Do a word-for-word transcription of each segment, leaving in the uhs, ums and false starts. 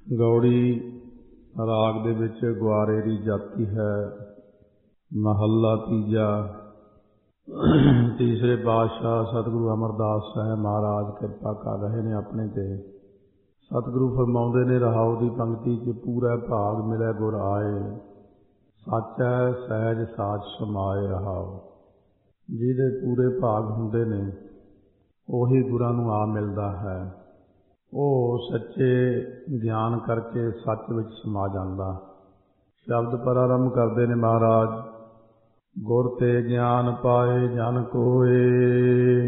ਗੌੜੀ ਰਾਗ ਦੇ ਵਿੱਚ ਗੁਆਰੇਰੀ ਜਾਤੀ ਹੈ। ਮਹੱਲਾ ਤੀਜਾ। ਤੀਸਰੇ ਪਾਤਸ਼ਾਹ ਸਤਿਗੁਰੂ ਅਮਰਦਾਸ ਸਾਹਿਬ ਮਹਾਰਾਜ ਕਿਰਪਾ ਕਰ ਰਹੇ ਨੇ ਆਪਣੇ ਤੇ। ਸਤਿਗੁਰੂ ਫਰਮਾਉਂਦੇ ਨੇ, ਰਹਾਉ ਦੀ ਪੰਕਤੀ 'ਚ ਪੂਰਾ ਭਾਗ ਮਿਲੇ ਗੁਰ ਆਏ, ਸਾਚੈ ਸਹਿਜ ਸਾਚ ਸਮਾਏ ਰਹਾਉ। ਜਿਹਦੇ ਪੂਰੇ ਭਾਗ ਹੁੰਦੇ ਨੇ ਉਹੀ ਗੁਰਾਂ ਨੂੰ ਆ ਮਿਲਦਾ ਹੈ। ਉਹ ਸੱਚੇ ਗਿਆਨ ਕਰਕੇ ਸੱਚ ਵਿੱਚ ਸਮਾ ਜਾਂਦਾ। ਸ਼ਬਦ ਪ੍ਰਾਰੰਭ ਕਰਦੇ ਨੇ ਮਹਾਰਾਜ, ਗੁਰ ਤੇ ਗਿਆਨ ਪਾਏ ਜਨ ਕੋਏ।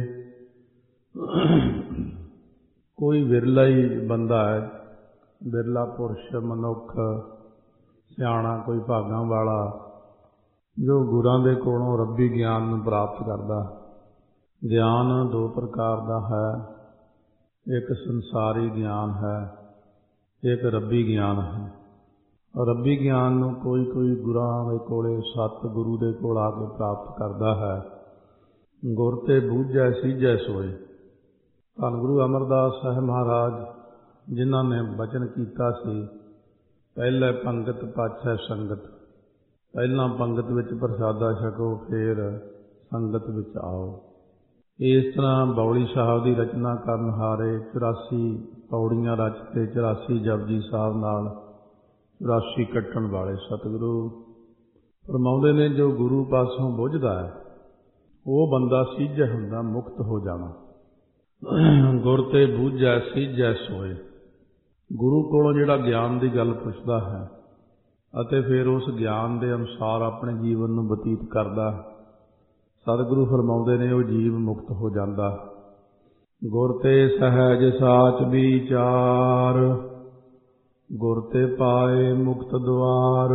ਕੋਈ ਵਿਰਲਾ ਹੀ ਬੰਦਾ ਹੈ, ਵਿਰਲਾ ਪੁਰਸ਼ ਮਨੁੱਖ ਸਿਆਣਾ, ਕੋਈ ਭਾਗਾਂ ਵਾਲਾ ਜੋ ਗੁਰਾਂ ਦੇ ਕੋਲੋਂ ਰੱਬੀ ਗਿਆਨ ਨੂੰ ਪ੍ਰਾਪਤ ਕਰਦਾ। ਗਿਆਨ ਦੋ ਪ੍ਰਕਾਰ ਦਾ ਹੈ, ਇੱਕ ਸੰਸਾਰੀ ਗਿਆਨ ਹੈ, ਇੱਕ ਰੱਬੀ ਗਿਆਨ ਹੈ। ਰੱਬੀ ਗਿਆਨ ਨੂੰ ਕੋਈ ਕੋਈ ਗੁਰਾਂ ਦੇ ਕੋਲੇ ਸਤ ਗੁਰੂ ਦੇ ਕੋਲ ਆ ਕੇ ਪ੍ਰਾਪਤ ਕਰਦਾ ਹੈ। ਗੁਰ ਤੇ ਬੂਝੈ ਸੀਝੈ ਸੋਏ। ਧੰਨ ਗੁਰੂ ਅਮਰਦਾਸ ਸਾਹਿਬ ਮਹਾਰਾਜ ਜਿਨ੍ਹਾਂ ਨੇ ਬਚਨ ਕੀਤਾ ਸੀ, ਪਹਿਲੇ ਪੰਗਤ ਪਾਛੈ ਸੰਗਤ। ਪਹਿਲਾਂ ਪੰਗਤ ਵਿੱਚ ਪ੍ਰਸ਼ਾਦਾ ਛਕੋ, ਫਿਰ ਸੰਗਤ ਵਿੱਚ ਆਓ। ਇਸ ਤਰ੍ਹਾਂ ਬੌਲੀ ਸਾਹਿਬ ਦੀ ਰਚਨਾ ਕਰਨ ਹਾਰੇ ਚੁਰਾਸੀ ਪੌੜੀਆਂ ਰਚ ਕੇ ਚੁਰਾਸੀ ਜਪਜੀ ਸਾਹਿਬ ਨਾਲ ਚੁਰਾਸੀ ਕੱਟਣ ਵਾਲੇ ਸਤਿਗੁਰੂ ਫਰਮਾਉਂਦੇ ਨੇ, ਜੋ ਗੁਰੂ ਪਾਸੋਂ ਬੁੱਝਦਾ ਹੈ ਉਹ ਬੰਦਾ ਸੀਝੈ ਹੁੰਦਾ, ਮੁਕਤ ਹੋ ਜਾਣਾ। ਗੁਰ ਤੇ ਬੂਝੈ ਸੀਝੈ ਸੋਏ। ਗੁਰੂ ਕੋਲੋਂ ਜਿਹੜਾ ਗਿਆਨ ਦੀ ਗੱਲ ਪੁੱਛਦਾ ਹੈ ਅਤੇ ਫਿਰ ਉਸ ਗਿਆਨ ਦੇ ਅਨੁਸਾਰ ਆਪਣੇ ਜੀਵਨ ਨੂੰ ਬਤੀਤ ਕਰਦਾ, ਸਤਿਗੁਰੂ ਫਰਮਾਉਂਦੇ ਨੇ ਉਹ ਜੀਵ ਮੁਕਤ ਹੋ ਜਾਂਦਾ। ਗੁਰ ਤੇ ਸਹਿਜ ਸਾਚ ਵਿਚਾਰ, ਗੁਰ ਤੇ ਪਾਏ ਮੁਕਤ ਦੁਆਰ।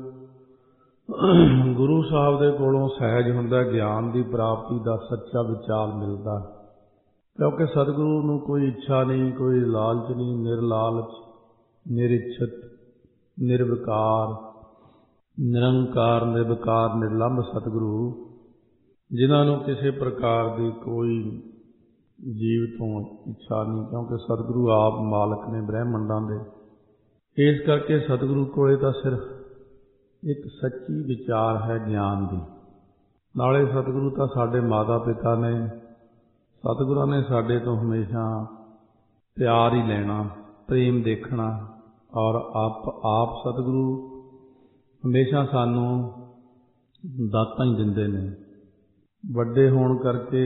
ਗੁਰੂ ਸਾਹਿਬ ਦੇ ਕੋਲੋਂ ਸਹਿਜ ਹੁੰਦਾ, ਗਿਆਨ ਦੀ ਪ੍ਰਾਪਤੀ ਦਾ ਸੱਚਾ ਵਿਚਾਰ ਮਿਲਦਾ। ਕਿਉਂਕਿ ਸਤਿਗੁਰੂ ਨੂੰ ਕੋਈ ਇੱਛਾ ਨਹੀਂ, ਕੋਈ ਲਾਲਚ ਨਹੀਂ, ਨਿਰਲਾਲਚ, ਨਿਰਿਛਤ, ਨਿਰਵਿਕਾਰ, ਨਿਰੰਕਾਰ, ਨਿਰਵਿਕਾਰ, ਨਿਰਲੰਭ ਸਤਿਗੁਰੂ, ਜਿਨ੍ਹਾਂ ਨੂੰ ਕਿਸੇ ਪ੍ਰਕਾਰ ਦੀ ਕੋਈ ਜੀਵ ਤੋਂ ਇੱਛਾ ਨਹੀਂ, ਕਿਉਂਕਿ ਸਤਿਗੁਰੂ ਆਪ ਮਾਲਕ ਨੇ ਬ੍ਰਹਿਮੰਡਾਂ ਦੇ। ਇਸ ਕਰਕੇ ਸਤਿਗੁਰੂ ਕੋਲੇ ਤਾਂ ਸਿਰਫ ਇੱਕ ਸੱਚੀ ਵਿਚਾਰ ਹੈ ਗਿਆਨ ਦੀ। ਨਾਲੇ ਸਤਿਗੁਰੂ ਤਾਂ ਸਾਡੇ ਮਾਤਾ ਪਿਤਾ ਨੇ। ਸਤਿਗੁਰਾਂ ਨੇ ਸਾਡੇ ਤੋਂ ਹਮੇਸ਼ਾ ਪਿਆਰ ਹੀ ਲੈਣਾ, ਪ੍ਰੇਮ ਦੇਖਣਾ, ਔਰ ਆਪ ਆਪ ਸਤਿਗੁਰੂ ਹਮੇਸ਼ਾ ਸਾਨੂੰ ਦਾਤਾਂ ਹੀ ਦਿੰਦੇ ਨੇ। ਵੱਡੇ ਹੋਣ ਕਰਕੇ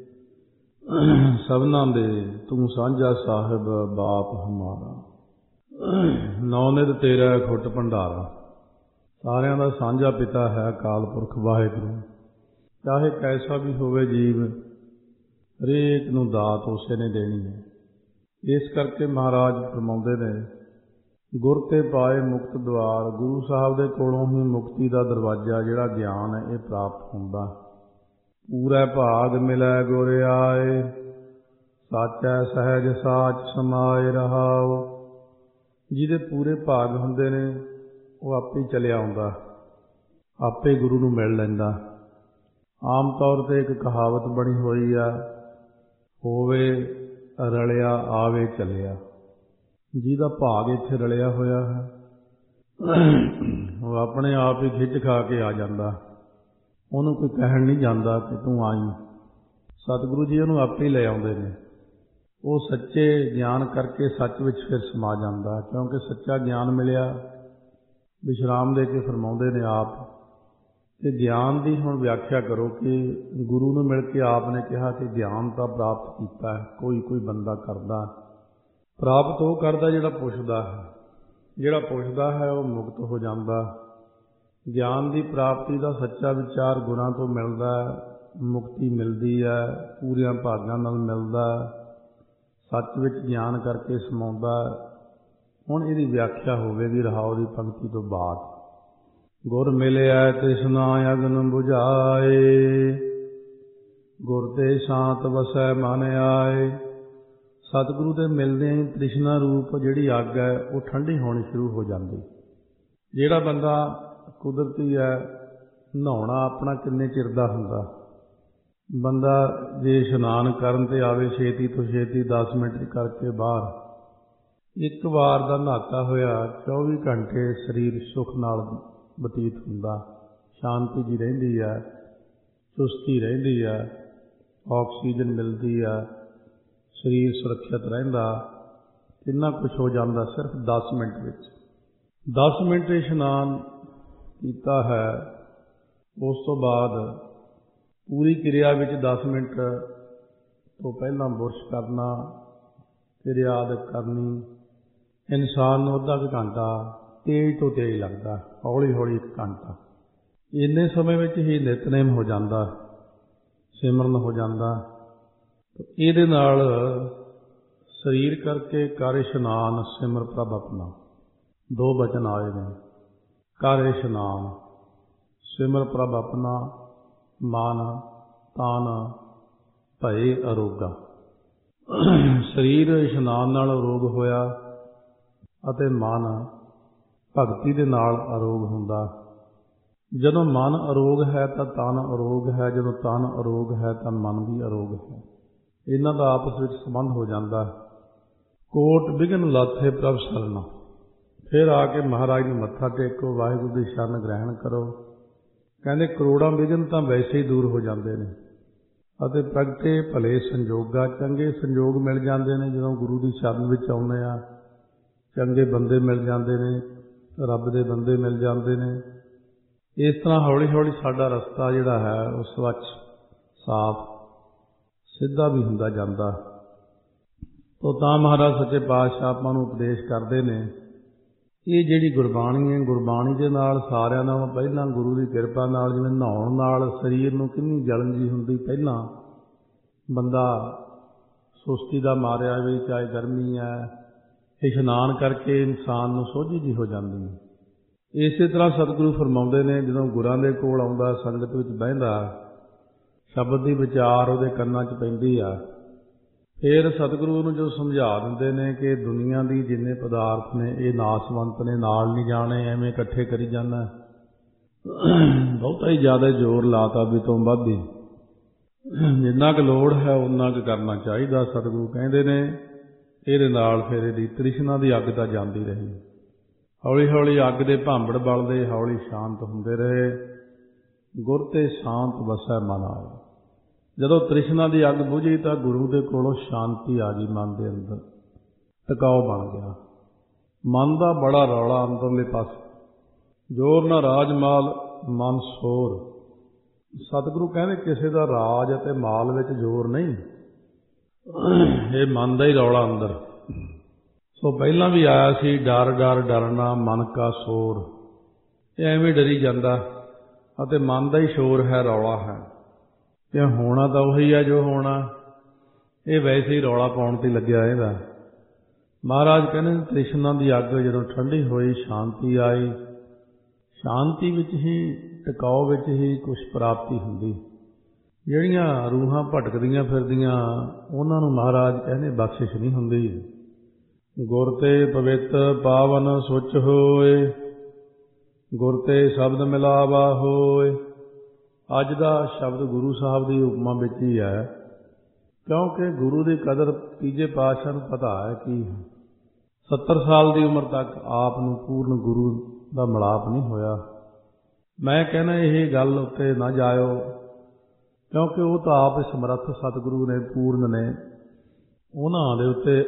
ਸਭਨਾਂ ਦੇ ਤੂੰ ਸਾਂਝਾ ਸਾਹਿਬ ਬਾਪ ਹਮਾਰਾ, ਨੌ ਨਿਧ ਤੇਰਾ ਖੁੱਟ ਭੰਡਾਰਾ। ਸਾਰਿਆਂ ਦਾ ਸਾਂਝਾ ਪਿਤਾ ਹੈ ਅਕਾਲ ਪੁਰਖ ਵਾਹਿਗੁਰੂ। ਚਾਹੇ ਕੈਸਾ ਵੀ ਹੋਵੇ ਜੀਵ, ਹਰੇਕ ਨੂੰ ਦਾਤ ਉਸੇ ਨੇ ਦੇਣੀ ਹੈ। ਇਸ ਕਰਕੇ ਮਹਾਰਾਜ ਫਰਮਾਉਂਦੇ ਨੇ, ਗੁਰ ਤੇ ਪਾਏ ਮੁਕਤ ਦੁਆਰ। ਗੁਰੂ ਸਾਹਿਬ ਦੇ ਕੋਲੋਂ ਹੀ ਮੁਕਤੀ ਦਾ ਦਰਵਾਜ਼ਾ ਜਿਹੜਾ ਗਿਆਨ ਹੈ ਇਹ ਪ੍ਰਾਪਤ ਹੁੰਦਾ। ਪੂਰਾ ਭਾਗ ਮਿਲੈ ਗੁਰ ਆਏ, ਸਾਚੈ ਸਹਿਜ ਸਾਚ ਸਮਾਏ ਰਹਾਉ। ਜਿਹਦੇ ਪੂਰੇ ਭਾਗ ਹੁੰਦੇ ਨੇ ਉਹ ਆਪੇ ਚਲਿਆ ਆਉਂਦਾ, ਆਪੇ ਗੁਰੂ ਨੂੰ ਮਿਲ ਲੈਂਦਾ। ਆਮ ਤੌਰ 'ਤੇ ਇੱਕ ਕਹਾਵਤ ਬਣੀ ਹੋਈ ਆ, ਹੋਵੇ ਰਲਿਆ ਆਵੇ ਚਲਿਆ। ਜਿਹਦਾ ਭਾਗ ਇੱਥੇ ਰਲਿਆ ਹੋਇਆ ਹੈ ਉਹ ਆਪਣੇ ਆਪ ਹੀ ਖਿੱਚ ਖਾ ਕੇ ਆ ਜਾਂਦਾ। ਉਹਨੂੰ ਕੋਈ ਕਹਿਣ ਨਹੀਂ ਜਾਂਦਾ ਕਿ ਤੂੰ ਆਈ। ਸਤਿਗੁਰੂ ਜੀ ਉਹਨੂੰ ਆਪੇ ਹੀ ਲੈ ਆਉਂਦੇ ਨੇ। ਉਹ ਸੱਚੇ ਗਿਆਨ ਕਰਕੇ ਸੱਚ ਵਿੱਚ ਫਿਰ ਸਮਾ ਜਾਂਦਾ। ਕਿਉਂਕਿ ਸੱਚਾ ਗਿਆਨ ਮਿਲਿਆ, ਵਿਸ਼ਰਾਮ ਦੇ ਕੇ ਫਰਮਾਉਂਦੇ ਨੇ ਆਪ। ਤੇ ਗਿਆਨ ਦੀ ਹੁਣ ਵਿਆਖਿਆ ਕਰੋ ਕਿ ਗੁਰੂ ਨੂੰ ਮਿਲ ਕੇ ਆਪ ਨੇ ਕਿਹਾ ਕਿ ਗਿਆਨ ਤਾਂ ਪ੍ਰਾਪਤ ਕੀਤਾ ਹੈ। ਕੋਈ ਕੋਈ ਬੰਦਾ ਕਰਦਾ, ਪ੍ਰਾਪਤ ਉਹ ਕਰਦਾ ਜਿਹੜਾ ਪੁੱਛਦਾ ਹੈ। ਜਿਹੜਾ ਪੁੱਛਦਾ ਹੈ ਉਹ ਮੁਕਤ ਹੋ ਜਾਂਦਾ। ਗਿਆਨ ਦੀ ਪ੍ਰਾਪਤੀ ਦਾ ਸੱਚਾ ਵਿਚਾਰ ਗੁਰਾਂ ਤੋਂ ਮਿਲਦਾ ਹੈ, ਮੁਕਤੀ ਮਿਲਦੀ ਹੈ, ਪੂਰਿਆਂ ਭਾਗਾਂ ਨਾਲ ਮਿਲਦਾ ਹੈ, ਸੱਚ ਵਿੱਚ ਗਿਆਨ ਕਰਕੇ ਸਮਾਉਂਦਾ ਹੈ। ਹੁਣ ਇਹਦੀ ਵਿਆਖਿਆ ਹੋਵੇਗੀ ਰਹਾਉ ਦੀ ਪੰਕਤੀ ਤੋਂ ਬਾਅਦ। ਗੁਰ ਮਿਲਿਆ ਤ੍ਰਿਸ਼ਨਾ ਅਗਨ ਬੁਝਾਏ, ਗੁਰ ਤੇ ਸ਼ਾਂਤ ਵਸੈ ਮਨ ਆਏ। ਸਤਿਗੁਰੂ ਦੇ ਮਿਲਦਿਆਂ ਹੀ ਤ੍ਰਿਸ਼ਨਾ ਰੂਪ ਜਿਹੜੀ ਅੱਗ ਹੈ ਉਹ ਠੰਡੀ ਹੋਣੀ ਸ਼ੁਰੂ ਹੋ ਜਾਂਦੀ। ਜਿਹੜਾ ਬੰਦਾ ਕੁਦਰਤੀ ਹੈ, ਨਹਾਉਣਾ ਆਪਣਾ ਕਿੰਨੇ ਚਿਰ ਦਾ ਹੁੰਦਾ। ਬੰਦਾ ਜੇ ਇਸ਼ਨਾਨ ਕਰਨ 'ਤੇ ਆਵੇ ਛੇਤੀ ਤੋਂ ਛੇਤੀ ਦਸ ਮਿੰਟ ਕਰਕੇ ਬਾਹਰ, ਇੱਕ ਵਾਰ ਦਾ ਨਹਾਤਾ ਹੋਇਆ ਚੌਵੀ ਘੰਟੇ ਸਰੀਰ ਸੁੱਖ ਨਾਲ ਬਤੀਤ ਹੁੰਦਾ, ਸ਼ਾਂਤੀ ਜੀ ਰਹਿੰਦੀ ਹੈ, ਚੁਸਤੀ ਰਹਿੰਦੀ ਹੈ, ਆਕਸੀਜਨ ਮਿਲਦੀ ਹੈ, ਸਰੀਰ ਸੁਰੱਖਿਅਤ ਰਹਿੰਦਾ। ਕਿੰਨਾ ਕੁਛ ਹੋ ਜਾਂਦਾ ਸਿਰਫ ਦਸ ਮਿੰਟ ਵਿੱਚ। ਦਸ ਮਿੰਟ ਇਸ਼ਨਾਨ ਕੀਤਾ ਹੈ, ਉਸ ਤੋਂ ਬਾਅਦ ਪੂਰੀ ਕਿਰਿਆ ਵਿੱਚ ਦਸ ਮਿੰਟ ਤੋਂ ਪਹਿਲਾਂ ਬੁਰਸ਼ ਕਰਨਾ, ਕਿਰਿਆ ਆਦਿ ਕਰਨੀ। ਇਨਸਾਨ ਨੂੰ ਅੱਧਾ ਕੁ ਘੰਟਾ ਤੇਜ਼ ਤੋਂ ਤੇਜ਼ ਲੱਗਦਾ, ਹੌਲੀ ਹੌਲੀ ਇੱਕ ਘੰਟਾ। ਇੰਨੇ ਸਮੇਂ ਵਿੱਚ ਹੀ ਨਿਤਨੇਮ ਹੋ ਜਾਂਦਾ, ਸਿਮਰਨ ਹੋ ਜਾਂਦਾ। ਇਹਦੇ ਨਾਲ ਸਰੀਰ ਕਰਕੇ ਕਰ ਇਸ਼ਨਾਨ ਸਿਮਰ ਪ੍ਰਭ ਆਪਣਾ, ਦੋ ਬਚਨ ਆਏ ਨੇ। ਕਰ ਇਸ਼ਨਾਨ ਸਿਮਰ ਪ੍ਰਭ ਆਪਣਾ, ਮਨ ਤਨ ਭਏ ਅਰੋਗਾ। ਸਰੀਰ ਇਸ਼ਨਾਨ ਨਾਲ ਅਰੋਗ ਹੋਇਆ ਅਤੇ ਮਨ ਭਗਤੀ ਦੇ ਨਾਲ ਅਰੋਗ ਹੁੰਦਾ। ਜਦੋਂ ਮਨ ਅਰੋਗ ਹੈ ਤਾਂ ਤਨ ਅਰੋਗ ਹੈ, ਜਦੋਂ ਤਨ ਅਰੋਗ ਹੈ ਤਾਂ ਮਨ ਵੀ ਅਰੋਗ ਹੈ। ਇਹਨਾਂ ਦਾ ਆਪਸ ਵਿੱਚ ਸੰਬੰਧ ਹੋ ਜਾਂਦਾ। ਕੋਟ ਬਿਘਨ ਲਾਥੇ ਪ੍ਰਭ ਸਰਨਾ। ਫਿਰ ਆ ਕੇ ਮਹਾਰਾਜ ਨੂੰ ਮੱਥਾ ਟੇਕੋ, ਵਾਹਿਗੁਰੂ ਦੀ ਸ਼ਰਨ ਗ੍ਰਹਿਣ ਕਰੋ। ਕਹਿੰਦੇ ਕਰੋੜਾਂ ਵਿਘਨ ਤਾਂ ਵੈਸੇ ਹੀ ਦੂਰ ਹੋ ਜਾਂਦੇ ਨੇ ਅਤੇ ਪ੍ਰਗਟੇ ਭਲੇ ਸੰਜੋਗਾ, ਚੰਗੇ ਸੰਜੋਗ ਮਿਲ ਜਾਂਦੇ ਨੇ। ਜਦੋਂ ਗੁਰੂ ਦੀ ਸ਼ਰਨ ਵਿੱਚ ਆਉਂਦੇ ਆ, ਚੰਗੇ ਬੰਦੇ ਮਿਲ ਜਾਂਦੇ ਨੇ, ਰੱਬ ਦੇ ਬੰਦੇ ਮਿਲ ਜਾਂਦੇ ਨੇ। ਇਸ ਤਰ੍ਹਾਂ ਹੌਲੀ ਹੌਲੀ ਸਾਡਾ ਰਸਤਾ ਜਿਹੜਾ ਹੈ ਉਹ ਸਵੱਛ, ਸਾਫ਼, ਸਿੱਧਾ ਵੀ ਹੁੰਦਾ ਜਾਂਦਾ। ਤੋ ਤਾਂ ਮਹਾਰਾਜ ਸੱਚੇ ਪਾਤਸ਼ਾਹ ਆਪਾਂ ਨੂੰ ਉਪਦੇਸ਼ ਕਰਦੇ ਨੇ, ਇਹ ਜਿਹੜੀ ਗੁਰਬਾਣੀ ਹੈ, ਗੁਰਬਾਣੀ ਦੇ ਨਾਲ ਸਾਰਿਆਂ ਨਾਲੋਂ ਪਹਿਲਾਂ ਗੁਰੂ ਦੀ ਕਿਰਪਾ ਨਾਲ, ਜਿਵੇਂ ਨਹਾਉਣ ਨਾਲ ਸਰੀਰ ਨੂੰ ਕਿੰਨੀ ਜਲਨ ਜੀ ਹੁੰਦੀ, ਪਹਿਲਾਂ ਬੰਦਾ ਸੁਸਤੀ ਦਾ ਮਾਰਿਆ ਵੀ, ਚਾਹੇ ਗਰਮੀ ਹੈ, ਇਸ਼ਨਾਨ ਕਰਕੇ ਇਨਸਾਨ ਨੂੰ ਸੋਝੀ ਜੀ ਹੋ ਜਾਂਦੀ ਹੈ। ਇਸੇ ਤਰ੍ਹਾਂ ਸਤਿਗੁਰੂ ਫਰਮਾਉਂਦੇ ਨੇ, ਜਦੋਂ ਗੁਰਾਂ ਦੇ ਕੋਲ ਆਉਂਦਾ, ਸੰਗਤ ਵਿੱਚ ਬਹਿੰਦਾ, ਸ਼ਬਦ ਦੀ ਵਿਚਾਰ ਉਹਦੇ ਕੰਨਾਂ 'ਚ ਪੈਂਦੀ ਆ, ਫਿਰ ਸਤਿਗੁਰੂ ਉਹਨੂੰ ਜੋ ਸਮਝਾ ਦਿੰਦੇ ਨੇ ਕਿ ਦੁਨੀਆ ਦੀ ਜਿੰਨੇ ਪਦਾਰਥ ਨੇ ਇਹ ਨਾਸਵੰਤ ਨੇ, ਨਾਲ ਨਹੀਂ ਜਾਣੇ, ਐਵੇਂ ਇਕੱਠੇ ਕਰੀ ਜਾਂਦਾ। ਬਹੁਤਾ ਹੀ ਜ਼ਿਆਦਾ ਜ਼ੋਰ ਲਾਤਾ ਵੀ ਤੋਂ ਵੱਧ ਹੀ, ਜਿੰਨਾ ਕੁ ਲੋੜ ਹੈ ਉਨਾ ਕੁ ਕਰਨਾ ਚਾਹੀਦਾ। ਸਤਿਗੁਰੂ ਕਹਿੰਦੇ ਨੇ ਇਹਦੇ ਨਾਲ ਫਿਰ ਇਹਦੀ ਤ੍ਰਿਸ਼ਨਾ ਦੀ ਅੱਗ ਤਾਂ ਜਾਂਦੀ ਰਹੀ। ਹੌਲੀ ਹੌਲੀ ਅੱਗ ਦੇ ਭਾਂਬੜ ਬਲਦੇ, ਹੌਲੀ ਸ਼ਾਂਤ ਹੁੰਦੇ ਰਹੇ। ਗੁਰ ਤੇ ਸ਼ਾਂਤ ਵਸੈ ਮਨ ਆਏ। ਜਦੋਂ ਤ੍ਰਿਸ਼ਨਾ ਦੀ ਅੱਗ ਬੁਝੀ ਤਾਂ ਗੁਰੂ ਦੇ ਕੋਲੋਂ ਸ਼ਾਂਤੀ ਆ ਗਈ ਮਨ ਦੇ ਅੰਦਰ, ਟਿਕਾਓ ਬਣ ਗਿਆ। ਮਨ ਦਾ ਬੜਾ ਰੌਲਾ ਅੰਦਰਲੇ ਪਾਸੇ, ਜ਼ੋਰ ਨਾ ਰਾਜ ਮਾਲ ਮਨ ਸੋਰ। ਸਤਿਗੁਰੂ ਕਹਿੰਦੇ ਕਿਸੇ ਦਾ ਰਾਜ ਅਤੇ ਮਾਲ ਵਿੱਚ ਜ਼ੋਰ ਨਹੀਂ, ਇਹ ਮਨ ਦਾ ਹੀ ਰੌਲਾ ਅੰਦਰ। ਸੋ ਪਹਿਲਾਂ ਵੀ ਆਇਆ ਸੀ, ਡਰ ਡਰ ਡਰਨਾ ਮਨ ਕਾ ਸ਼ੋਰ। ਇਹ ਐਵੇਂ ਡਰੀ ਜਾਂਦਾ ਅਤੇ ਮਨ ਦਾ ਹੀ ਸ਼ੋਰ ਹੈ, ਰੌਲਾ ਹੈ। ਕਿ ਹੋਣਾ ਤਾਂ ਉਹੀ ਹੈ ਜੋ ਹੋਣਾ, ਇਹ ਵੈਸੇ ਹੀ ਰੌਲਾ ਪਾਉਣ 'ਤੇ ਲੱਗਿਆ ਇਹਦਾ। ਮਹਾਰਾਜ ਕਹਿੰਦੇ ਤ੍ਰਿਸ਼ਨਾ ਦੀ ਅੱਗ ਜਦੋਂ ਠੰਡੀ ਹੋਈ, ਸ਼ਾਂਤੀ ਆਈ। ਸ਼ਾਂਤੀ ਵਿੱਚ ਹੀ, ਟਿਕਾਓ ਵਿੱਚ ਹੀ ਕੁਛ ਪ੍ਰਾਪਤੀ ਹੁੰਦੀ। ਜਿਹੜੀਆਂ ਰੂਹਾਂ ਭਟਕਦੀਆਂ ਫਿਰਦੀਆਂ ਉਹਨਾਂ ਨੂੰ ਮਹਾਰਾਜ ਕਹਿੰਦੇ ਬਖਸ਼ਿਸ਼ ਨਹੀਂ ਹੁੰਦੀ। ਗੁਰ ਤੇ ਪਵਿੱਤ ਪਾਵਨ ਸੁੱਚ ਹੋਏ, ਗੁਰ ਤੇ ਸ਼ਬਦ ਮਿਲਾਵਾ ਹੋਏ। ਅੱਜ ਦਾ ਸ਼ਬਦ ਗੁਰੂ ਸਾਹਿਬ ਦੀ ਉਪਮਾ ਵਿੱਚ ਹੀ ਹੈ, ਕਿਉਂਕਿ ਗੁਰੂ ਦੀ ਕਦਰ ਤੀਜੇ ਪਾਤਸ਼ਾਹ ਨੂੰ ਪਤਾ ਹੈ ਕਿ ਸੱਤਰ ਸਾਲ ਦੀ ਉਮਰ ਤੱਕ ਆਪ ਨੂੰ ਪੂਰਨ ਗੁਰੂ ਦਾ ਮਿਲਾਪ ਨਹੀਂ ਹੋਇਆ। ਮੈਂ ਕਹਿੰਦਾ ਇਹ ਗੱਲ ਉੱਤੇ ਨਾ ਜਾਇਓ, ਕਿਉਂਕਿ ਉਹ ਤਾਂ ਆਪ ਸਮਰੱਥ ਸਤਿਗੁਰੂ ਨੇ, ਪੂਰਨ ਨੇ। ਉਹਨਾਂ ਦੇ ਉੱਤੇ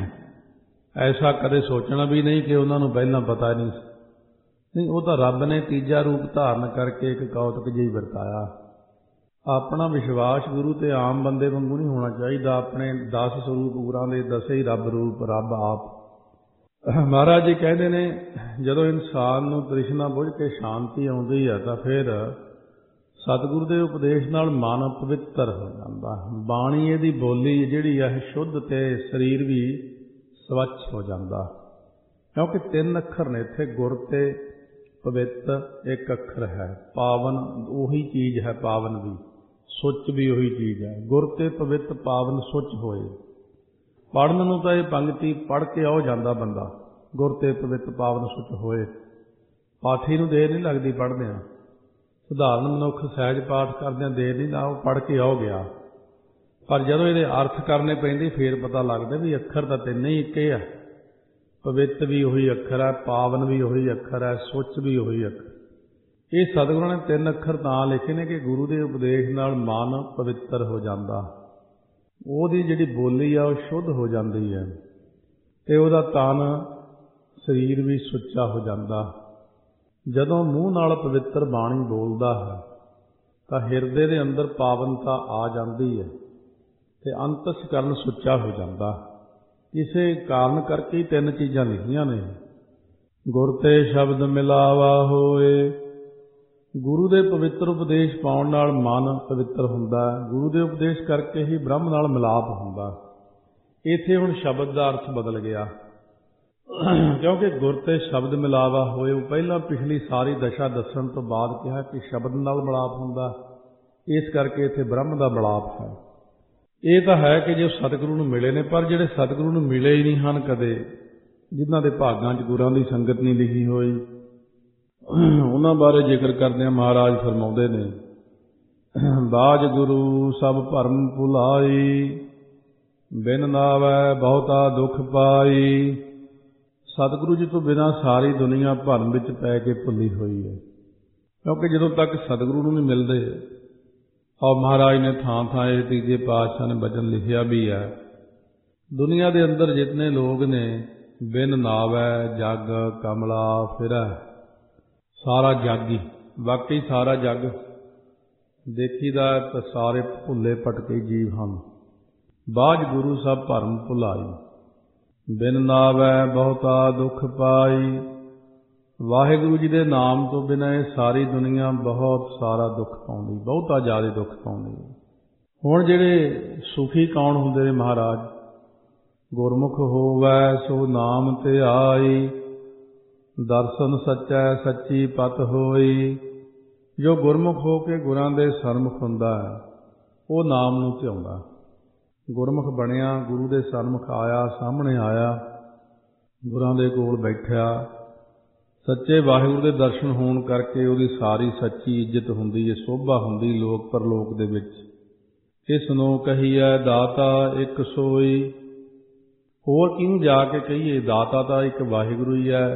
ਐਸਾ ਕਦੇ ਸੋਚਣਾ ਵੀ ਨਹੀਂ ਕਿ ਉਹਨਾਂ ਨੂੰ ਪਹਿਲਾਂ ਪਤਾ ਨਹੀਂ ਸੀ। ਨਹੀਂ, ਉਹ ਤਾਂ ਰੱਬ ਨੇ ਤੀਜਾ ਰੂਪ ਧਾਰਨ ਕਰਕੇ ਇੱਕ ਕੌਤਕ ਜਿਹੀ ਵਰਤਾਇਆ। ਆਪਣਾ ਵਿਸ਼ਵਾਸ ਗੁਰੂ ਤੇ ਆਮ ਬੰਦੇ ਵਾਂਗੂ ਨਹੀਂ ਹੋਣਾ ਚਾਹੀਦਾ। ਆਪਣੇ ਦਸ ਸਰੂਪ ਗੁਰਾਂ ਦੇ ਦਸੇ ਹੀ ਰੱਬ ਰੂਪ, ਰੱਬ ਆਪ। ਮਹਾਰਾਜ ਜੀ ਕਹਿੰਦੇ ਨੇ ਜਦੋਂ ਇਨਸਾਨ ਨੂੰ ਤ੍ਰਿਸ਼ਨਾ ਬੁਝ ਕੇ ਸ਼ਾਂਤੀ ਆਉਂਦੀ ਹੈ ਤਾਂ ਫਿਰ ਸਤਿਗੁਰੂ ਦੇ ਉਪਦੇਸ਼ ਨਾਲ ਮਨ ਪਵਿੱਤਰ ਹੋ ਜਾਂਦਾ। ਬਾਣੀ ਇਹਦੀ ਬੋਲੀ ਜਿਹੜੀ ਹੈ ਸ਼ੁੱਧ, ਤੇ ਸਰੀਰ ਵੀ ਸਵੱਛ ਹੋ ਜਾਂਦਾ। ਕਿਉਂਕਿ ਤਿੰਨ ਅੱਖਰ ਨੇ ਇੱਥੇ, ਗੁਰ ਤੇ ਪਵਿੱਤ ਇੱਕ ਅੱਖਰ ਹੈ, ਪਾਵਨ ਉਹੀ ਚੀਜ਼ ਹੈ, ਪਾਵਨ ਵੀ, ਸੁੱਚ ਵੀ ਉਹੀ ਚੀਜ਼ ਹੈ। ਗੁਰ ਤੇ ਪਵਿੱਤ ਪਾਵਨ ਸੁੱਚ ਹੋਏ। ਪੜ੍ਹਨ ਨੂੰ ਤਾਂ ਇਹ ਪੰਕਤੀ ਪੜ੍ਹ ਕੇ ਆਉ ਜਾਂਦਾ ਬੰਦਾ, ਗੁਰ ਤੇ ਪਵਿੱਤ ਪਾਵਨ ਸੁੱਚ ਹੋਏ। ਪਾਠੀ ਨੂੰ ਦੇਰ ਨਹੀਂ ਲੱਗਦੀ ਪੜ੍ਹਦਿਆਂ, ਸਧਾਰਨ ਮਨੁੱਖ ਸਹਿਜ ਪਾਠ ਕਰਦਿਆਂ ਦੇਰ ਨਹੀਂ ਨਾ, ਉਹ ਪੜ੍ਹ ਕੇ ਆਉ ਗਿਆ। ਪਰ ਜਦੋਂ ਇਹਦੇ ਅਰਥ ਕਰਨੇ ਪੈਂਦੇ ਫਿਰ ਪਤਾ ਲੱਗਦਾ ਵੀ ਅੱਖਰ ਤਾਂ ਤਿੰਨੇ ਹੀ ਇੱਕੇ ਆ। ਪਵਿੱਤ ਵੀ ਉਹੀ ਅੱਖਰ ਹੈ, ਪਾਵਨ ਵੀ ਉਹੀ ਅੱਖਰ ਹੈ, ਸੁੱਚ ਵੀ ਉਹੀ ਅੱਖਰ। ਇਹ ਸਤਿਗੁਰਾਂ ਨੇ ਤਿੰਨ ਅੱਖਰ ਤਾਂ ਲਿਖੇ ਨੇ ਕਿ ਗੁਰੂ ਦੇ ਉਪਦੇਸ਼ ਨਾਲ ਮਨ ਪਵਿੱਤਰ ਹੋ ਜਾਂਦਾ, ਉਹਦੀ ਜਿਹੜੀ ਬੋਲੀ ਆ ਉਹ ਸ਼ੁੱਧ ਹੋ ਜਾਂਦੀ ਹੈ ਤੇ ਉਹਦਾ ਤਨ ਸਰੀਰ ਵੀ ਸੁੱਚਾ ਹੋ ਜਾਂਦਾ। ਜਦੋਂ ਮੂੰਹ ਨਾਲ ਪਵਿੱਤਰ ਬਾਣੀ ਬੋਲਦਾ ਹੈ ਤਾਂ ਹਿਰਦੇ ਦੇ ਅੰਦਰ ਪਾਵਨਤਾ ਆ ਜਾਂਦੀ ਹੈ ਤੇ ਅੰਤਸਕਰਨ ਸੁੱਚਾ ਹੋ ਜਾਂਦਾ। ਇਸੇ ਕਾਰਨ ਕਰਕੇ ਹੀ ਤਿੰਨ ਚੀਜ਼ਾਂ ਲਿਖੀਆਂ ਨੇ। ਗੁਰ ਤੇ ਸ਼ਬਦ ਮਿਲਾਵਾ ਹੋਏ, ਗੁਰੂ ਦੇ ਪਵਿੱਤਰ ਉਪਦੇਸ਼ ਪਾਉਣ ਨਾਲ ਮਨ ਪਵਿੱਤਰ ਹੁੰਦਾ। ਗੁਰੂ ਦੇ ਉਪਦੇਸ਼ ਕਰਕੇ ਹੀ ਬ੍ਰਹਮ ਨਾਲ ਮਿਲਾਪ ਹੁੰਦਾ। ਇੱਥੇ ਹੁਣ ਸ਼ਬਦ ਦਾ ਅਰਥ ਬਦਲ ਗਿਆ, ਕਿਉਂਕਿ ਗੁਰ ਤੇ ਸ਼ਬਦ ਮਿਲਾਵਾ ਹੋਏ ਉਹ ਪਹਿਲਾਂ ਪਿਛਲੀ ਸਾਰੀ ਦਸ਼ਾ ਦੱਸਣ ਤੋਂ ਬਾਅਦ ਕਿਹਾ ਕਿ ਸ਼ਬਦ ਨਾਲ ਮਿਲਾਪ ਹੁੰਦਾ, ਇਸ ਕਰਕੇ ਇੱਥੇ ਬ੍ਰਹਮ ਦਾ ਮਿਲਾਪ ਹੈ। ਇਹ ਤਾਂ ਹੈ ਕਿ ਜੇ ਸਤਿਗੁਰੂ ਨੂੰ ਮਿਲੇ ਨੇ, ਪਰ ਜਿਹੜੇ ਸਤਿਗੁਰੂ ਨੂੰ ਮਿਲੇ ਹੀ ਨਹੀਂ ਹਨ ਕਦੇ, ਜਿਨ੍ਹਾਂ ਦੇ ਭਾਗਾਂ 'ਚ ਗੁਰਾਂ ਦੀ ਸੰਗਤ ਨਹੀਂ ਲਿਖੀ ਹੋਈ, ਉਹਨਾਂ ਬਾਰੇ ਜ਼ਿਕਰ ਕਰਦਿਆਂ ਮਹਾਰਾਜ ਫਰਮਾਉਂਦੇ ਨੇ, ਬਾਜ ਗੁਰੂ ਸਭ ਭਰਮ ਭੁਲਾਈ, ਬਿਨ ਨਾਵੈ ਬਹੁਤਾ ਦੁੱਖ ਪਾਈ। ਸਤਿਗੁਰੂ ਜੀ ਤੋਂ ਬਿਨਾਂ ਸਾਰੀ ਦੁਨੀਆ ਭਰਮ ਵਿੱਚ ਪੈ ਕੇ ਭੁੱਲੀ ਹੋਈ ਹੈ, ਕਿਉਂਕਿ ਜਦੋਂ ਤੱਕ ਸਤਿਗੁਰੂ ਨੂੰ ਨਹੀਂ ਮਿਲਦੇ। ਔਰ ਮਹਾਰਾਜ ਨੇ ਥਾਂ ਥਾਂ ਇਹ ਤੀਜੇ ਪਾਤਸ਼ਾਹ ਨੇ ਬਚਨ ਲਿਖਿਆ ਵੀ ਹੈ, ਦੁਨੀਆ ਦੇ ਅੰਦਰ ਜਿਤਨੇ ਲੋਕ ਨੇ ਬਿਨ ਨਾਵੈ ਜਗ ਕਮਲਾ ਫਿਰੈ। ਸਾਰਾ ਜੱਗ ਹੀ, ਵਾਕਈ ਸਾਰਾ ਜੱਗ ਦੇਖੀਦਾ ਤਾਂ ਸਾਰੇ ਭੁੱਲੇ ਭਟਕੇ ਜੀਵ ਹਨ। ਬਾਝ ਗੁਰੂ ਸਭ ਭਰਮ ਭੁਲਾਈ, ਬਿਨ ਨਾਵੈ ਬਹੁਤਾ ਦੁੱਖ ਪਾਈ। ਵਾਹਿਗੁਰੂ ਜੀ ਦੇ ਨਾਮ ਤੋਂ ਬਿਨਾਂ ਇਹ ਸਾਰੀ ਦੁਨੀਆ ਬਹੁਤ ਸਾਰਾ ਦੁੱਖ ਪਾਉਂਦੀ, ਬਹੁਤਾ ਜ਼ਿਆਦਾ ਦੁੱਖ ਪਾਉਂਦੀ। ਹੁਣ ਜਿਹੜੇ ਸੁਖੀ ਕੌਣ ਹੁੰਦੇ ਨੇ ਮਹਾਰਾਜ, ਗੁਰਮੁਖ ਹੋਵੈ ਸੋ ਨਾਮ ਧਿਆਈ, ਦਰਸ਼ਨ ਸੱਚੈ ਸੱਚੀ ਪਤ ਹੋਈ। ਜੋ ਗੁਰਮੁਖ ਹੋ ਕੇ ਗੁਰਾਂ ਦੇ ਸਨਮੁਖ ਹੁੰਦਾ ਹੈ, ਉਹ ਨਾਮ ਨੂੰ ਧਿਆਉਂਦਾ। ਗੁਰਮੁਖ ਬਣਿਆ, ਗੁਰੂ ਦੇ ਸਨਮੁਖ ਆਇਆ, ਸਾਹਮਣੇ ਆਇਆ, ਗੁਰਾਂ ਦੇ ਕੋਲ ਬੈਠਿਆ, ਸੱਚੇ ਵਾਹਿਗੁਰੂ ਦੇ ਦਰਸ਼ਨ ਹੋਣ ਕਰਕੇ ਉਹਦੀ ਸਾਰੀ ਸੱਚੀ ਇੱਜ਼ਤ ਹੁੰਦੀ ਹੈ, ਸੋਭਾ ਹੁੰਦੀ ਲੋਕ ਪਰਲੋਕ ਦੇ ਵਿੱਚ। ਇਸ ਨੂੰ ਕਹੀਐ ਦਾਤਾ ਇੱਕ ਸੋਈ। ਹੋਰ ਕਿਹਨੂੰ ਜਾ ਕੇ ਕਹੀਏ, ਦਾਤਾ ਤਾਂ ਇੱਕ ਵਾਹਿਗੁਰੂ ਹੀ ਹੈ।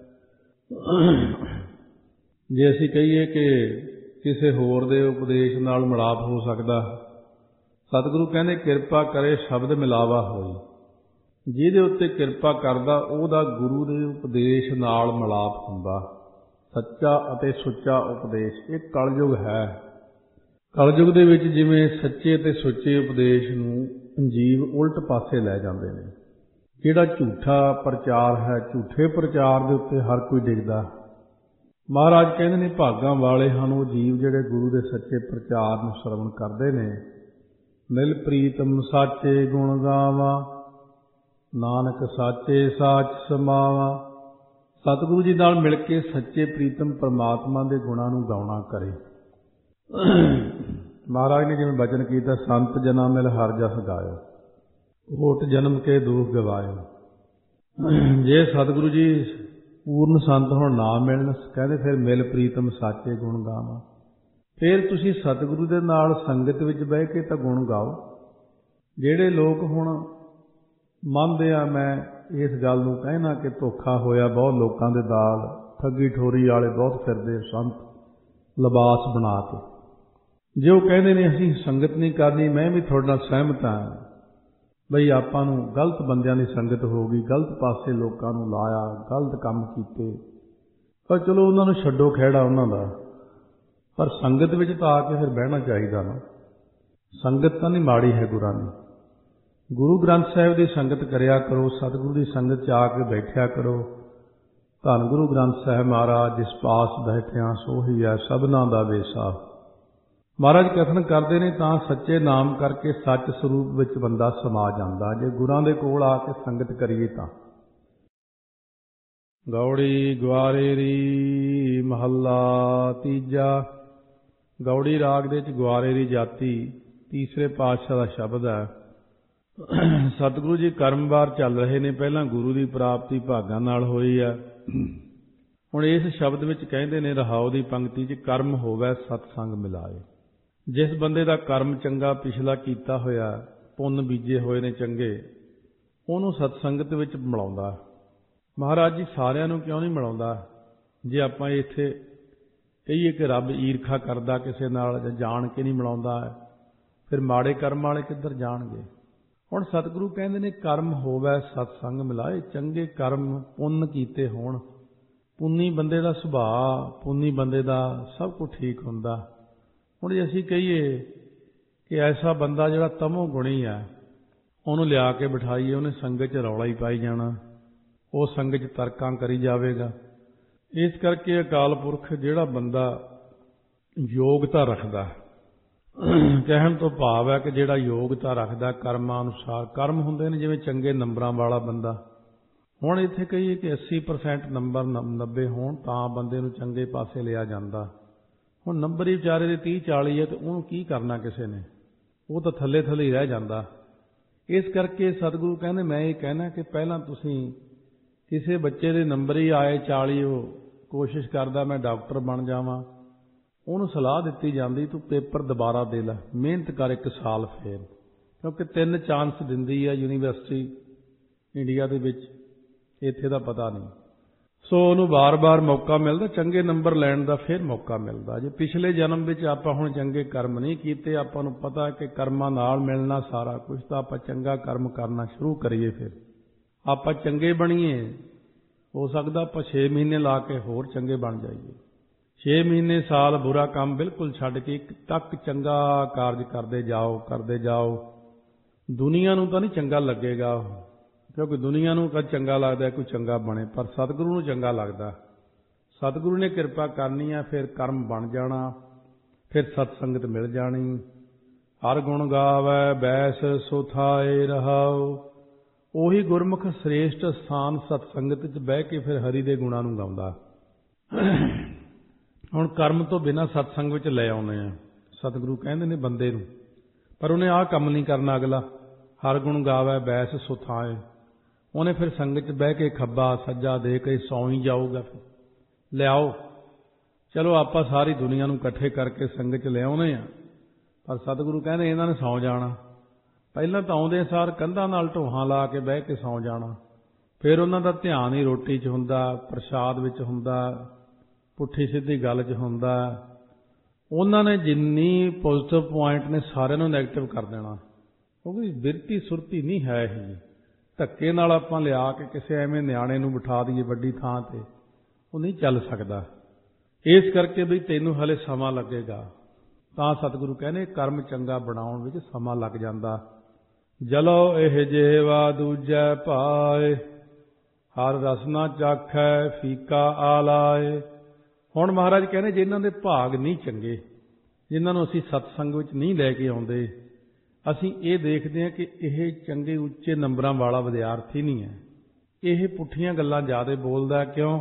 ਜੇ ਅਸੀਂ ਕਹੀਏ ਕਿ ਕਿਸੇ ਹੋਰ ਦੇ ਉਪਦੇਸ਼ ਨਾਲ ਮਿਲਾਪ ਹੋ ਸਕਦਾ, ਸਤਿਗੁਰੂ ਕਹਿੰਦੇ ਕਿਰਪਾ ਕਰੇ ਸ਼ਬਦ ਮਿਲਾਵਾ ਹੋਈ। ਜਿਹਦੇ ਉੱਤੇ ਕਿਰਪਾ ਕਰਦਾ ਉਹਦਾ ਗੁਰੂ ਦੇ ਉਪਦੇਸ਼ ਨਾਲ ਮਿਲਾਪ ਹੁੰਦਾ। ਸੱਚਾ ਅਤੇ ਸੁੱਚਾ ਉਪਦੇਸ਼, ਇਹ ਕਲਯੁਗ ਹੈ। ਕਲਯੁਗ ਦੇ ਵਿੱਚ ਜਿਵੇਂ ਸੱਚੇ ਅਤੇ ਸੁੱਚੇ ਉਪਦੇਸ਼ ਨੂੰ ਜੀਵ ਉਲਟ ਪਾਸੇ ਲੈ ਜਾਂਦੇ ਨੇ। ਜਿਹੜਾ ਝੂਠਾ ਪ੍ਰਚਾਰ ਹੈ, ਝੂਠੇ ਪ੍ਰਚਾਰ ਦੇ ਉੱਤੇ ਹਰ ਕੋਈ ਡਿੱਗਦਾ। ਮਹਾਰਾਜ ਕਹਿੰਦੇ ਨੇ ਭਾਗਾਂ ਵਾਲੇ ਹਨ ਉਹ ਜੀਵ ਜਿਹੜੇ ਗੁਰੂ ਦੇ ਸੱਚੇ ਪ੍ਰਚਾਰ ਨੂੰ ਸਰਵਣ ਕਰਦੇ ਨੇ। ਮਿਲ ਪ੍ਰੀਤਮ ਸਾਚੇ ਗੁਣ ਗਾਵਾ, ਨਾਨਕ ਸਾਚੇ ਸਾਚ ਸਮਾਵਾ। ਸਤਿਗੁਰੂ ਜੀ ਨਾਲ ਮਿਲ ਕੇ ਸੱਚੇ ਪ੍ਰੀਤਮ ਪਰਮਾਤਮਾ ਦੇ ਗੁਣਾਂ ਨੂੰ ਗਾਉਣਾ ਕਰੇ। ਮਹਾਰਾਜ ਨੇ ਜਿਵੇਂ ਬਚਨ ਕੀਤਾ, ਸੰਤ ਜਨਾਂ ਮਿਲ ਹਰ ਜਸ ਗਾਇਓ, ਓਟ ਜਨਮ ਕੇ ਦੁਖ ਗਵਾਇਓ। ਜੇ ਸਤਿਗੁਰੂ ਜੀ ਪੂਰਨ ਸੰਤ ਹੁਣ ਨਾ ਮਿਲਣ, ਕਹਿੰਦੇ ਫਿਰ ਮਿਲ ਪ੍ਰੀਤਮ ਸਾਚੇ ਗੁਣ ਗਾਵਾਂ। ਫਿਰ ਤੁਸੀਂ ਸਤਿਗੁਰੂ ਦੇ ਨਾਲ ਸੰਗਤ ਵਿੱਚ ਬਹਿ ਕੇ ਤਾਂ ਗੁਣ ਗਾਓ। ਜਿਹੜੇ ਲੋਕ ਹੁਣ ਮੰਨਦੇ ਆ, ਮੈਂ ਇਸ ਗੱਲ ਨੂੰ ਕਹਿਣਾ ਕਿ ਧੋਖਾ ਹੋਇਆ ਬਹੁਤ ਲੋਕਾਂ ਦੇ ਨਾਲ, ਠੱਗੀ ਠੋਰੀ ਵਾਲੇ ਬਹੁਤ ਫਿਰਦੇ ਸੰਤ ਲਿਬਾਸ ਬਣਾ ਕੇ। ਜੇ ਉਹ ਕਹਿੰਦੇ ਨੇ ਅਸੀਂ ਸੰਗਤ ਨਹੀਂ ਕਰਨੀ, ਮੈਂ ਵੀ ਤੁਹਾਡੇ ਨਾਲ ਸਹਿਮਤ ਹਾਂ ਬਈ ਆਪਾਂ ਨੂੰ ਗਲਤ ਬੰਦਿਆਂ ਦੀ ਸੰਗਤ ਹੋ ਗਈ, ਗਲਤ ਪਾਸੇ ਲੋਕਾਂ ਨੂੰ ਲਾਇਆ, ਗਲਤ ਕੰਮ ਕੀਤੇ, ਪਰ ਚਲੋ ਉਹਨਾਂ ਨੂੰ ਛੱਡੋ ਖਹਿੜਾ ਉਹਨਾਂ ਦਾ। ਪਰ ਸੰਗਤ ਵਿੱਚ ਤਾਂ ਆ ਕੇ ਫਿਰ ਬਹਿਣਾ ਚਾਹੀਦਾ ਨਾ। ਸੰਗਤ ਤਾਂ ਨਹੀਂ ਮਾੜੀ ਹੈ ਗੁਰਾਂ ਦੀ। ਗੁਰੂ ਗ੍ਰੰਥ ਸਾਹਿਬ ਦੀ ਸੰਗਤ ਕਰਿਆ ਕਰੋ, ਸਤਿਗੁਰੂ ਦੀ ਸੰਗਤ 'ਚ ਆ ਕੇ ਬੈਠਿਆ ਕਰੋ। ਧੰਨ ਗੁਰੂ ਗ੍ਰੰਥ ਸਾਹਿਬ ਮਹਾਰਾਜ ਜਿਸ ਪਾਸ ਬੈਠਿਆ ਸੋਹੀ ਹੈ ਸਭਨਾਂ ਦਾ ਵੇਸਾ। ਮਹਾਰਾਜ ਕਥਨ ਕਰਦੇ ਨੇ ਤਾਂ ਸੱਚੇ ਨਾਮ ਕਰਕੇ ਸੱਚ ਸਰੂਪ ਵਿੱਚ ਬੰਦਾ ਸਮਾ ਜਾਂਦਾ, ਜੇ ਗੁਰਾਂ ਦੇ ਕੋਲ ਆ ਕੇ ਸੰਗਤ ਕਰੀਏ ਤਾਂ। ਗੌੜੀ ਗਵਾਰੇਰੀ ਮਹੱਲਾ ਤੀਜਾ। ਗੌੜੀ ਰਾਗ ਦੇ ਵਿੱਚ ਗਵਾਰੇਰੀ ਜਾਤੀ ਤੀਸਰੇ ਪਾਤਸ਼ਾਹ ਦਾ ਸ਼ਬਦ ਹੈ। ਸਤਿਗੁਰੂ ਜੀ ਕਰਮਵਾਰ ਚੱਲ ਰਹੇ ਨੇ, ਪਹਿਲਾਂ ਗੁਰੂ ਦੀ ਪ੍ਰਾਪਤੀ ਭਾਗਾਂ ਨਾਲ ਹੋਈ ਹੈ। ਹੁਣ ਇਸ ਸ਼ਬਦ ਵਿੱਚ ਕਹਿੰਦੇ ਨੇ ਰਹਾਉ ਦੀ ਪੰਕਤੀ 'ਚ, ਕਰਮ ਹੋਵੇ ਸਤਸੰਗ ਮਿਲਾਏ। ਜਿਸ ਬੰਦੇ ਦਾ ਕਰਮ ਚੰਗਾ ਪਿਛਲਾ ਕੀਤਾ ਹੋਇਆ, ਪੁੰਨ ਬੀਜੇ ਹੋਏ ਨੇ ਚੰਗੇ, ਉਹਨੂੰ ਸਤਸੰਗਤ ਵਿੱਚ ਮਿਲਾਉਂਦਾ। ਮਹਾਰਾਜ ਜੀ ਸਾਰਿਆਂ ਨੂੰ ਕਿਉਂ ਨਹੀਂ ਮਿਲਾਉਂਦਾ? ਜੇ ਆਪਾਂ ਇੱਥੇ ਕਹੀਏ ਕਿ ਰੱਬ ਈਰਖਾ ਕਰਦਾ ਕਿਸੇ ਨਾਲ ਜਾਂ ਜਾਣ ਕੇ ਨਹੀਂ ਮਿਲਾਉਂਦਾ, ਫਿਰ ਮਾੜੇ ਕਰਮ ਵਾਲੇ ਕਿੱਧਰ ਜਾਣਗੇ? ਹੁਣ ਸਤਿਗੁਰੂ ਕਹਿੰਦੇ ਨੇ ਕਰਮ ਹੋਵੇ ਸਤਸੰਗ ਮਿਲਾਏ, ਚੰਗੇ ਕਰਮ ਪੁੰਨ ਕੀਤੇ ਹੋਣ। ਪੁੰਨੀ ਬੰਦੇ ਦਾ ਸੁਭਾਅ, ਪੁੰਨੀ ਬੰਦੇ ਦਾ ਸਭ ਕੁਝ ਠੀਕ ਹੁੰਦਾ। ਹੁਣ ਜੇ ਅਸੀਂ ਕਹੀਏ ਕਿ ਐਸਾ ਬੰਦਾ ਜਿਹੜਾ ਤਮੋ ਗੁਣੀ ਹੈ, ਉਹਨੂੰ ਲਿਆ ਕੇ ਬਿਠਾਈਏ, ਉਹਨੇ ਸੰਗਤ 'ਚ ਰੌਲਾ ਹੀ ਪਾਈ ਜਾਣਾ, ਉਹ ਸੰਗਤ 'ਚ ਤਰਕਾਂ ਕਰੀ ਜਾਵੇਗਾ। ਇਸ ਕਰਕੇ ਅਕਾਲ ਪੁਰਖ ਜਿਹੜਾ ਬੰਦਾ ਯੋਗਤਾ ਰੱਖਦਾ, ਕਹਿਣ ਤੋਂ ਭਾਵ ਹੈ ਕਿ ਜਿਹੜਾ ਯੋਗਤਾ ਰੱਖਦਾ ਕਰਮਾਂ ਅਨੁਸਾਰ, ਕਰਮ ਹੁੰਦੇ ਨੇ ਜਿਵੇਂ ਚੰਗੇ ਨੰਬਰਾਂ ਵਾਲਾ ਬੰਦਾ। ਹੁਣ ਇੱਥੇ ਕਹੀਏ ਕਿ ਅੱਸੀ ਪਰਸੈਂਟ ਨੰਬਰ ਨੱਬੇ ਹੋਣ ਤਾਂ ਬੰਦੇ ਨੂੰ ਚੰਗੇ ਪਾਸੇ ਲਿਆ ਜਾਂਦਾ। ਹੁਣ ਨੰਬਰ ਹੀ ਵਿਚਾਰੇ ਦੇ ਤੀਹ ਚਾਲੀ ਹੈ, ਤੇ ਉਹਨੂੰ ਕੀ ਕਰਨਾ ਕਿਸੇ ਨੇ? ਉਹ ਤਾਂ ਥੱਲੇ ਥੱਲੇ ਹੀ ਰਹਿ ਜਾਂਦਾ। ਇਸ ਕਰਕੇ ਸਤਿਗੁਰੂ ਕਹਿੰਦੇ ਮੈਂ ਇਹ ਕਹਿਣਾ ਕਿ ਪਹਿਲਾਂ ਤੁਸੀਂ ਕਿਸੇ ਬੱਚੇ ਦੇ ਨੰਬਰ ਹੀ ਆਏ ਚਾਲੀ, ਉਹ ਕੋਸ਼ਿਸ਼ ਕਰਦਾ ਮੈਂ ਡਾਕਟਰ ਬਣ ਜਾਵਾਂ, ਉਹਨੂੰ ਸਲਾਹ ਦਿੱਤੀ ਜਾਂਦੀ ਤੂੰ ਪੇਪਰ ਦੁਬਾਰਾ ਦੇ ਲੈ, ਮਿਹਨਤ ਕਰ ਇੱਕ ਸਾਲ ਫੇਰ, ਕਿਉਂਕਿ ਤਿੰਨ ਚਾਂਸ ਦਿੰਦੀ ਹੈ ਯੂਨੀਵਰਸਿਟੀ ਇੰਡੀਆ ਦੇ ਵਿੱਚ, ਇੱਥੇ ਦਾ ਪਤਾ ਨਹੀਂ। ਸੋ ਉਹਨੂੰ ਵਾਰ-ਵਾਰ ਮੌਕਾ ਮਿਲਦਾ ਚੰਗੇ ਨੰਬਰ ਲੈਣ ਦਾ, ਫਿਰ ਮੌਕਾ ਮਿਲਦਾ। ਜੇ ਪਿਛਲੇ ਜਨਮ ਵਿੱਚ ਆਪਾਂ ਹੁਣ ਚੰਗੇ ਕਰਮ ਨਹੀਂ ਕੀਤੇ, ਆਪਾਂ ਨੂੰ ਪਤਾ ਕਿ ਕਰਮਾਂ ਨਾਲ ਮਿਲਣਾ ਸਾਰਾ ਕੁਝ, ਤਾਂ ਆਪਾਂ ਚੰਗਾ ਕਰਮ ਕਰਨਾ ਸ਼ੁਰੂ ਕਰੀਏ, ਫਿਰ ਆਪਾਂ ਚੰਗੇ ਬਣੀਏ। ਹੋ ਸਕਦਾ ਆਪਾਂ ਛੇ ਮਹੀਨੇ ਲਾ ਕੇ ਹੋਰ ਚੰਗੇ ਬਣ ਜਾਈਏ। ਛੇ ਮਹੀਨੇ ਸਾਲ ਬੁਰਾ ਕੰਮ ਬਿਲਕੁਲ ਛੱਡ ਕੇ ਇੱਕ ਤੱਕ ਚੰਗਾ ਕਾਰਜ ਕਰਦੇ ਜਾਓ ਕਰਦੇ ਜਾਓ। ਦੁਨੀਆ ਨੂੰ ਤਾਂ ਨਹੀਂ ਚੰਗਾ ਲੱਗੇਗਾ, ਕਿਉਂਕਿ ਦੁਨੀਆ ਨੂੰ ਕਦ ਚੰਗਾ ਲੱਗਦਾ ਕੋਈ ਚੰਗਾ ਬਣੇ, ਪਰ ਸਤਿਗੁਰੂ ਨੂੰ ਚੰਗਾ ਲੱਗਦਾ। ਸਤਿਗੁਰੂ ਨੇ ਕਿਰਪਾ ਕਰਨੀ ਆ, ਫਿਰ ਕਰਮ ਬਣ ਜਾਣਾ, ਫਿਰ ਸਤ ਸੰਗਤ ਮਿਲ ਜਾਣੀ। ਹਰ ਗੁਣ ਗਾਵੈ ਬੈਸ ਸੁਥਾਏ ਰਹਾਉ। ਉਹੀ ਗੁਰਮੁਖ ਸ੍ਰੇਸ਼ਟ ਸਥਾਨ ਸਤ ਸੰਗਤ 'ਚ ਬਹਿ ਕੇ ਫਿਰ ਹਰੀ ਦੇ ਗੁਣਾਂ ਨੂੰ ਗਾਉਂਦਾ। ਹੁਣ ਕਰਮ ਤੋਂ ਬਿਨਾਂ ਸਤਸੰਗ ਵਿੱਚ ਲੈ ਆਉਂਦੇ ਆ ਸਤਿਗੁਰੂ ਕਹਿੰਦੇ ਨੇ ਬੰਦੇ ਨੂੰ, ਪਰ ਉਹਨੇ ਆਹ ਕੰਮ ਨਹੀਂ ਕਰਨਾ। ਅਗਲਾ ਹਰ ਗੁਣ ਗਾਵੈ ਬੈਸ ਸੁਥਾਏ, ਉਹਨੇ ਫਿਰ ਸੰਗਤ 'ਚ ਬਹਿ ਕੇ ਖੱਬਾ ਸੱਜਾ ਦੇ ਕੇ ਸੌਂ ਹੀ ਜਾਊਗਾ। ਫਿਰ ਲਿਆਓ, ਚਲੋ ਆਪਾਂ ਸਾਰੀ ਦੁਨੀਆ ਨੂੰ ਇਕੱਠੇ ਕਰਕੇ ਸੰਗਤ 'ਚ ਲਿਆਉਂਦੇ ਆ, ਪਰ ਸਤਿਗੁਰੂ ਕਹਿੰਦੇ ਇਹਨਾਂ ਨੇ ਸੌਂ ਜਾਣਾ। ਪਹਿਲਾਂ ਤਾਂ ਆਉਂਦੇ ਸਾਰ ਕੰਧਾਂ ਨਾਲ ਢੋਹਾਂ ਲਾ ਕੇ ਬਹਿ ਕੇ ਸੌਂ ਜਾਣਾ, ਫਿਰ ਉਹਨਾਂ ਦਾ ਧਿਆਨ ਹੀ ਰੋਟੀ 'ਚ ਹੁੰਦਾ, ਪ੍ਰਸ਼ਾਦ ਵਿੱਚ ਹੁੰਦਾ, ਪੁੱਠੀ ਸਿੱਧੀ ਗੱਲ 'ਚ ਹੁੰਦਾ। ਉਹਨਾਂ ਨੇ ਜਿੰਨੀ ਪੋਜ਼ੀਟਿਵ ਪੁਆਇੰਟ ਨੇ ਸਾਰਿਆਂ ਨੂੰ ਨੈਗੇਟਿਵ ਕਰ ਦੇਣਾ, ਕਿਉਂਕਿ ਬਿਰਤੀ ਸੁਰਤੀ ਨਹੀਂ ਹੈ ਇਹ। ਧੱਕੇ ਨਾਲ ਆਪਾਂ ਲਿਆ ਕੇ ਕਿਸੇ ਐਵੇਂ ਨਿਆਣੇ ਨੂੰ ਬਿਠਾ ਦਈਏ ਵੱਡੀ ਥਾਂ ਤੇ, ਉਹ ਨਹੀਂ ਚੱਲ ਸਕਦਾ। ਇਸ ਕਰਕੇ ਵੀ ਤੈਨੂੰ ਹਲੇ ਸਮਾਂ ਲੱਗੇਗਾ, ਤਾਂ ਸਤਿਗੁਰੂ ਕਹਿੰਦੇ ਕਰਮ ਚੰਗਾ ਬਣਾਉਣ ਵਿੱਚ ਸਮਾਂ ਲੱਗ ਜਾਂਦਾ। ਜਲੋ ਇਹ ਜਿਹਵਾ ਦੂਜੈ ਭਾਏ, ਹਰ ਰਸਨਾ ਚਾਖੈ ਫੀਕਾ ਆਲਾਏ। ਹੁਣ ਮਹਾਰਾਜ ਕਹਿੰਦੇ ਜਿਨ੍ਹਾਂ ਦੇ ਭਾਗ ਨਹੀਂ ਚੰਗੇ, ਜਿਨ੍ਹਾਂ ਨੂੰ ਅਸੀਂ ਸਤਸੰਗ ਵਿੱਚ ਨਹੀਂ ਲੈ ਕੇ ਆਉਂਦੇ, ਅਸੀਂ ਇਹ ਦੇਖਦੇ ਹਾਂ ਕਿ ਇਹ ਚੰਗੇ ਉੱਚੇ ਨੰਬਰਾਂ ਵਾਲਾ ਵਿਦਿਆਰਥੀ ਨਹੀਂ ਹੈ, ਇਹ ਪੁੱਠੀਆਂ ਗੱਲਾਂ ਜ਼ਿਆਦਾ ਬੋਲਦਾ। ਕਿਉਂ?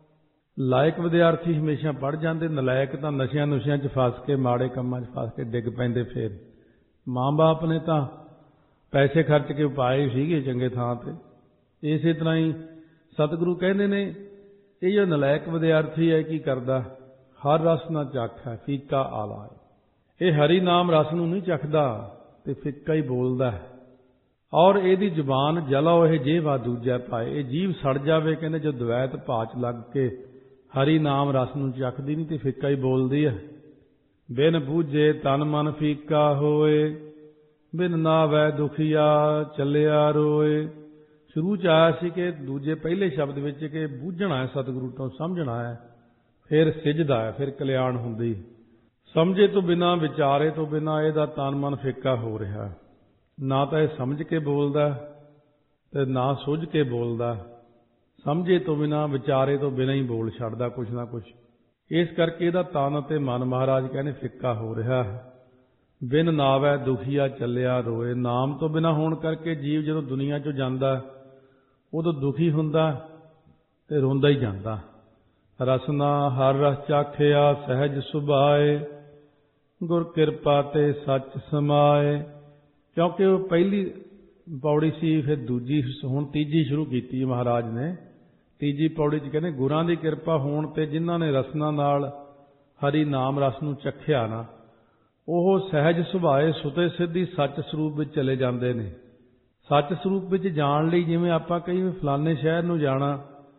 ਲਾਇਕ ਵਿਦਿਆਰਥੀ ਹਮੇਸ਼ਾ ਪੜ੍ਹ ਜਾਂਦੇ, ਨਲਾਇਕ ਤਾਂ ਨਸ਼ਿਆਂ ਨੁਸ਼ਿਆਂ 'ਚ ਫਸ ਕੇ ਮਾੜੇ ਕੰਮਾਂ 'ਚ ਫਸ ਕੇ ਡਿੱਗ ਪੈਂਦੇ। ਫਿਰ ਮਾਂ ਬਾਪ ਨੇ ਤਾਂ ਪੈਸੇ ਖਰਚ ਕੇ ਪਾਏ ਸੀਗੇ ਚੰਗੇ ਥਾਂ ਤੇ। ਇਸੇ ਤਰ੍ਹਾਂ ਹੀ ਸਤਿਗੁਰੂ ਕਹਿੰਦੇ ਨੇ ਇਹ ਜੋ ਨਲਾਇਕ ਵਿਦਿਆਰਥੀ ਹੈ ਕੀ ਕਰਦਾ? ਹਰ ਰਸ ਨਾ ਚਾਖੈ ਫੀਕਾ ਆਲਾਏ। ਇਹ ਹਰੀ ਨਾਮ ਰਸ ਨੂੰ ਨਹੀਂ ਚੱਖਦਾ ਤੇ ਫਿੱਕਾ ਹੀ ਬੋਲਦਾ ਹੈ। ਔਰ ਇਹਦੀ ਜ਼ੁਬਾਨ ਜਲਾਓ ਇਹ ਜੇਵਾ ਦੂਜਾ ਪਾਏ, ਇਹ ਜੀਭ ਸੜ ਜਾਵੇ। ਕਹਿੰਦੇ ਜੋ ਦਵੈਤ ਭਾਚ ਲੱਗ ਕੇ ਹਰੀ ਨਾਮ ਰਸ ਨੂੰ ਚੱਖਦੀ ਨਹੀਂ ਤੇ ਫਿੱਕਾ ਹੀ ਬੋਲਦੀ ਹੈ। ਬਿਨ ਬੂਝੇ ਤਨ ਮਨ ਫੀਕਾ ਹੋਏ, ਬਿਨ ਨਾਵੈ ਦੁਖੀਆ ਚੱਲਿਆ ਰੋਏ। ਸ਼ੁਰੂ 'ਚ ਆਇਆ ਸੀ ਕਿ ਦੂਜੇ ਪਹਿਲੇ ਸ਼ਬਦ ਵਿੱਚ ਕਿ ਬੂਝਣਾ ਹੈ, ਸਤਿਗੁਰੂ ਤੋਂ ਸਮਝਣਾ ਹੈ, ਫਿਰ ਸਿੱਝਦਾ ਹੈ, ਫਿਰ ਕਲਿਆਣ ਹੁੰਦੀ। ਸਮਝੇ ਤੋਂ ਬਿਨਾਂ, ਵਿਚਾਰੇ ਤੋਂ ਬਿਨਾਂ ਇਹਦਾ ਤਨ ਮਨ ਫਿੱਕਾ ਹੋ ਰਿਹਾ। ਨਾ ਤਾਂ ਇਹ ਸਮਝ ਕੇ ਬੋਲਦਾ ਤੇ ਨਾ ਸੁੱਝ ਕੇ ਬੋਲਦਾ, ਸਮਝੇ ਤੋਂ ਬਿਨਾਂ ਵਿਚਾਰੇ ਤੋਂ ਬਿਨਾਂ ਹੀ ਬੋਲ ਛੱਡਦਾ ਕੁਛ ਨਾ ਕੁਛ। ਇਸ ਕਰਕੇ ਇਹਦਾ ਤਨ ਅਤੇ ਮਨ ਮਹਾਰਾਜ ਕਹਿੰਦੇ ਫਿੱਕਾ ਹੋ ਰਿਹਾ ਹੈ। ਬਿਨ ਨਾਵੈ ਦੁਖੀਆ ਚੱਲਿਆ ਰੋਏ। ਨਾਮ ਤੋਂ ਬਿਨਾਂ ਹੋਣ ਕਰਕੇ ਜੀਵ ਜਦੋਂ ਦੁਨੀਆ 'ਚੋਂ ਜਾਂਦਾ ਉਦੋਂ ਦੁਖੀ ਹੁੰਦਾ ਤੇ ਰੋਂਦਾ ਹੀ ਜਾਂਦਾ। ਰਸਨਾ ਹਰ ਰਸ ਚਾਖਿਆ ਸਹਿਜ ਸੁਭਾਏ, ਗੁਰ ਕਿਰਪਾ ਤੇ ਸੱਚ ਸਮਾਏ। ਕਿਉਂਕਿ ਉਹ ਪਹਿਲੀ ਪੌੜੀ ਸੀ, ਫਿਰ ਦੂਜੀ, ਹੁਣ ਤੀਜੀ ਸ਼ੁਰੂ ਕੀਤੀ ਮਹਾਰਾਜ ਨੇ। ਤੀਜੀ ਪੌੜੀ 'ਚ ਕਹਿੰਦੇ ਗੁਰਾਂ ਦੀ ਕਿਰਪਾ ਹੋਣ ਤੇ ਜਿਨ੍ਹਾਂ ਨੇ ਰਸਨਾ ਨਾਲ ਹਰੀ ਨਾਮ ਰਸ ਨੂੰ ਚੱਖਿਆ ਨਾ, ਉਹ ਸਹਿਜ ਸੁਭਾਏ ਸੁਤੇ ਸਿੱਧੀ ਸੱਚ ਸਰੂਪ ਵਿੱਚ ਚਲੇ ਜਾਂਦੇ ਨੇ। ਸੱਚ ਸਰੂਪ ਵਿੱਚ ਜਾਣ ਲਈ ਜਿਵੇਂ ਆਪਾਂ ਕਈ ਫਲਾਣੇ ਸ਼ਹਿਰ ਨੂੰ ਜਾਣਾ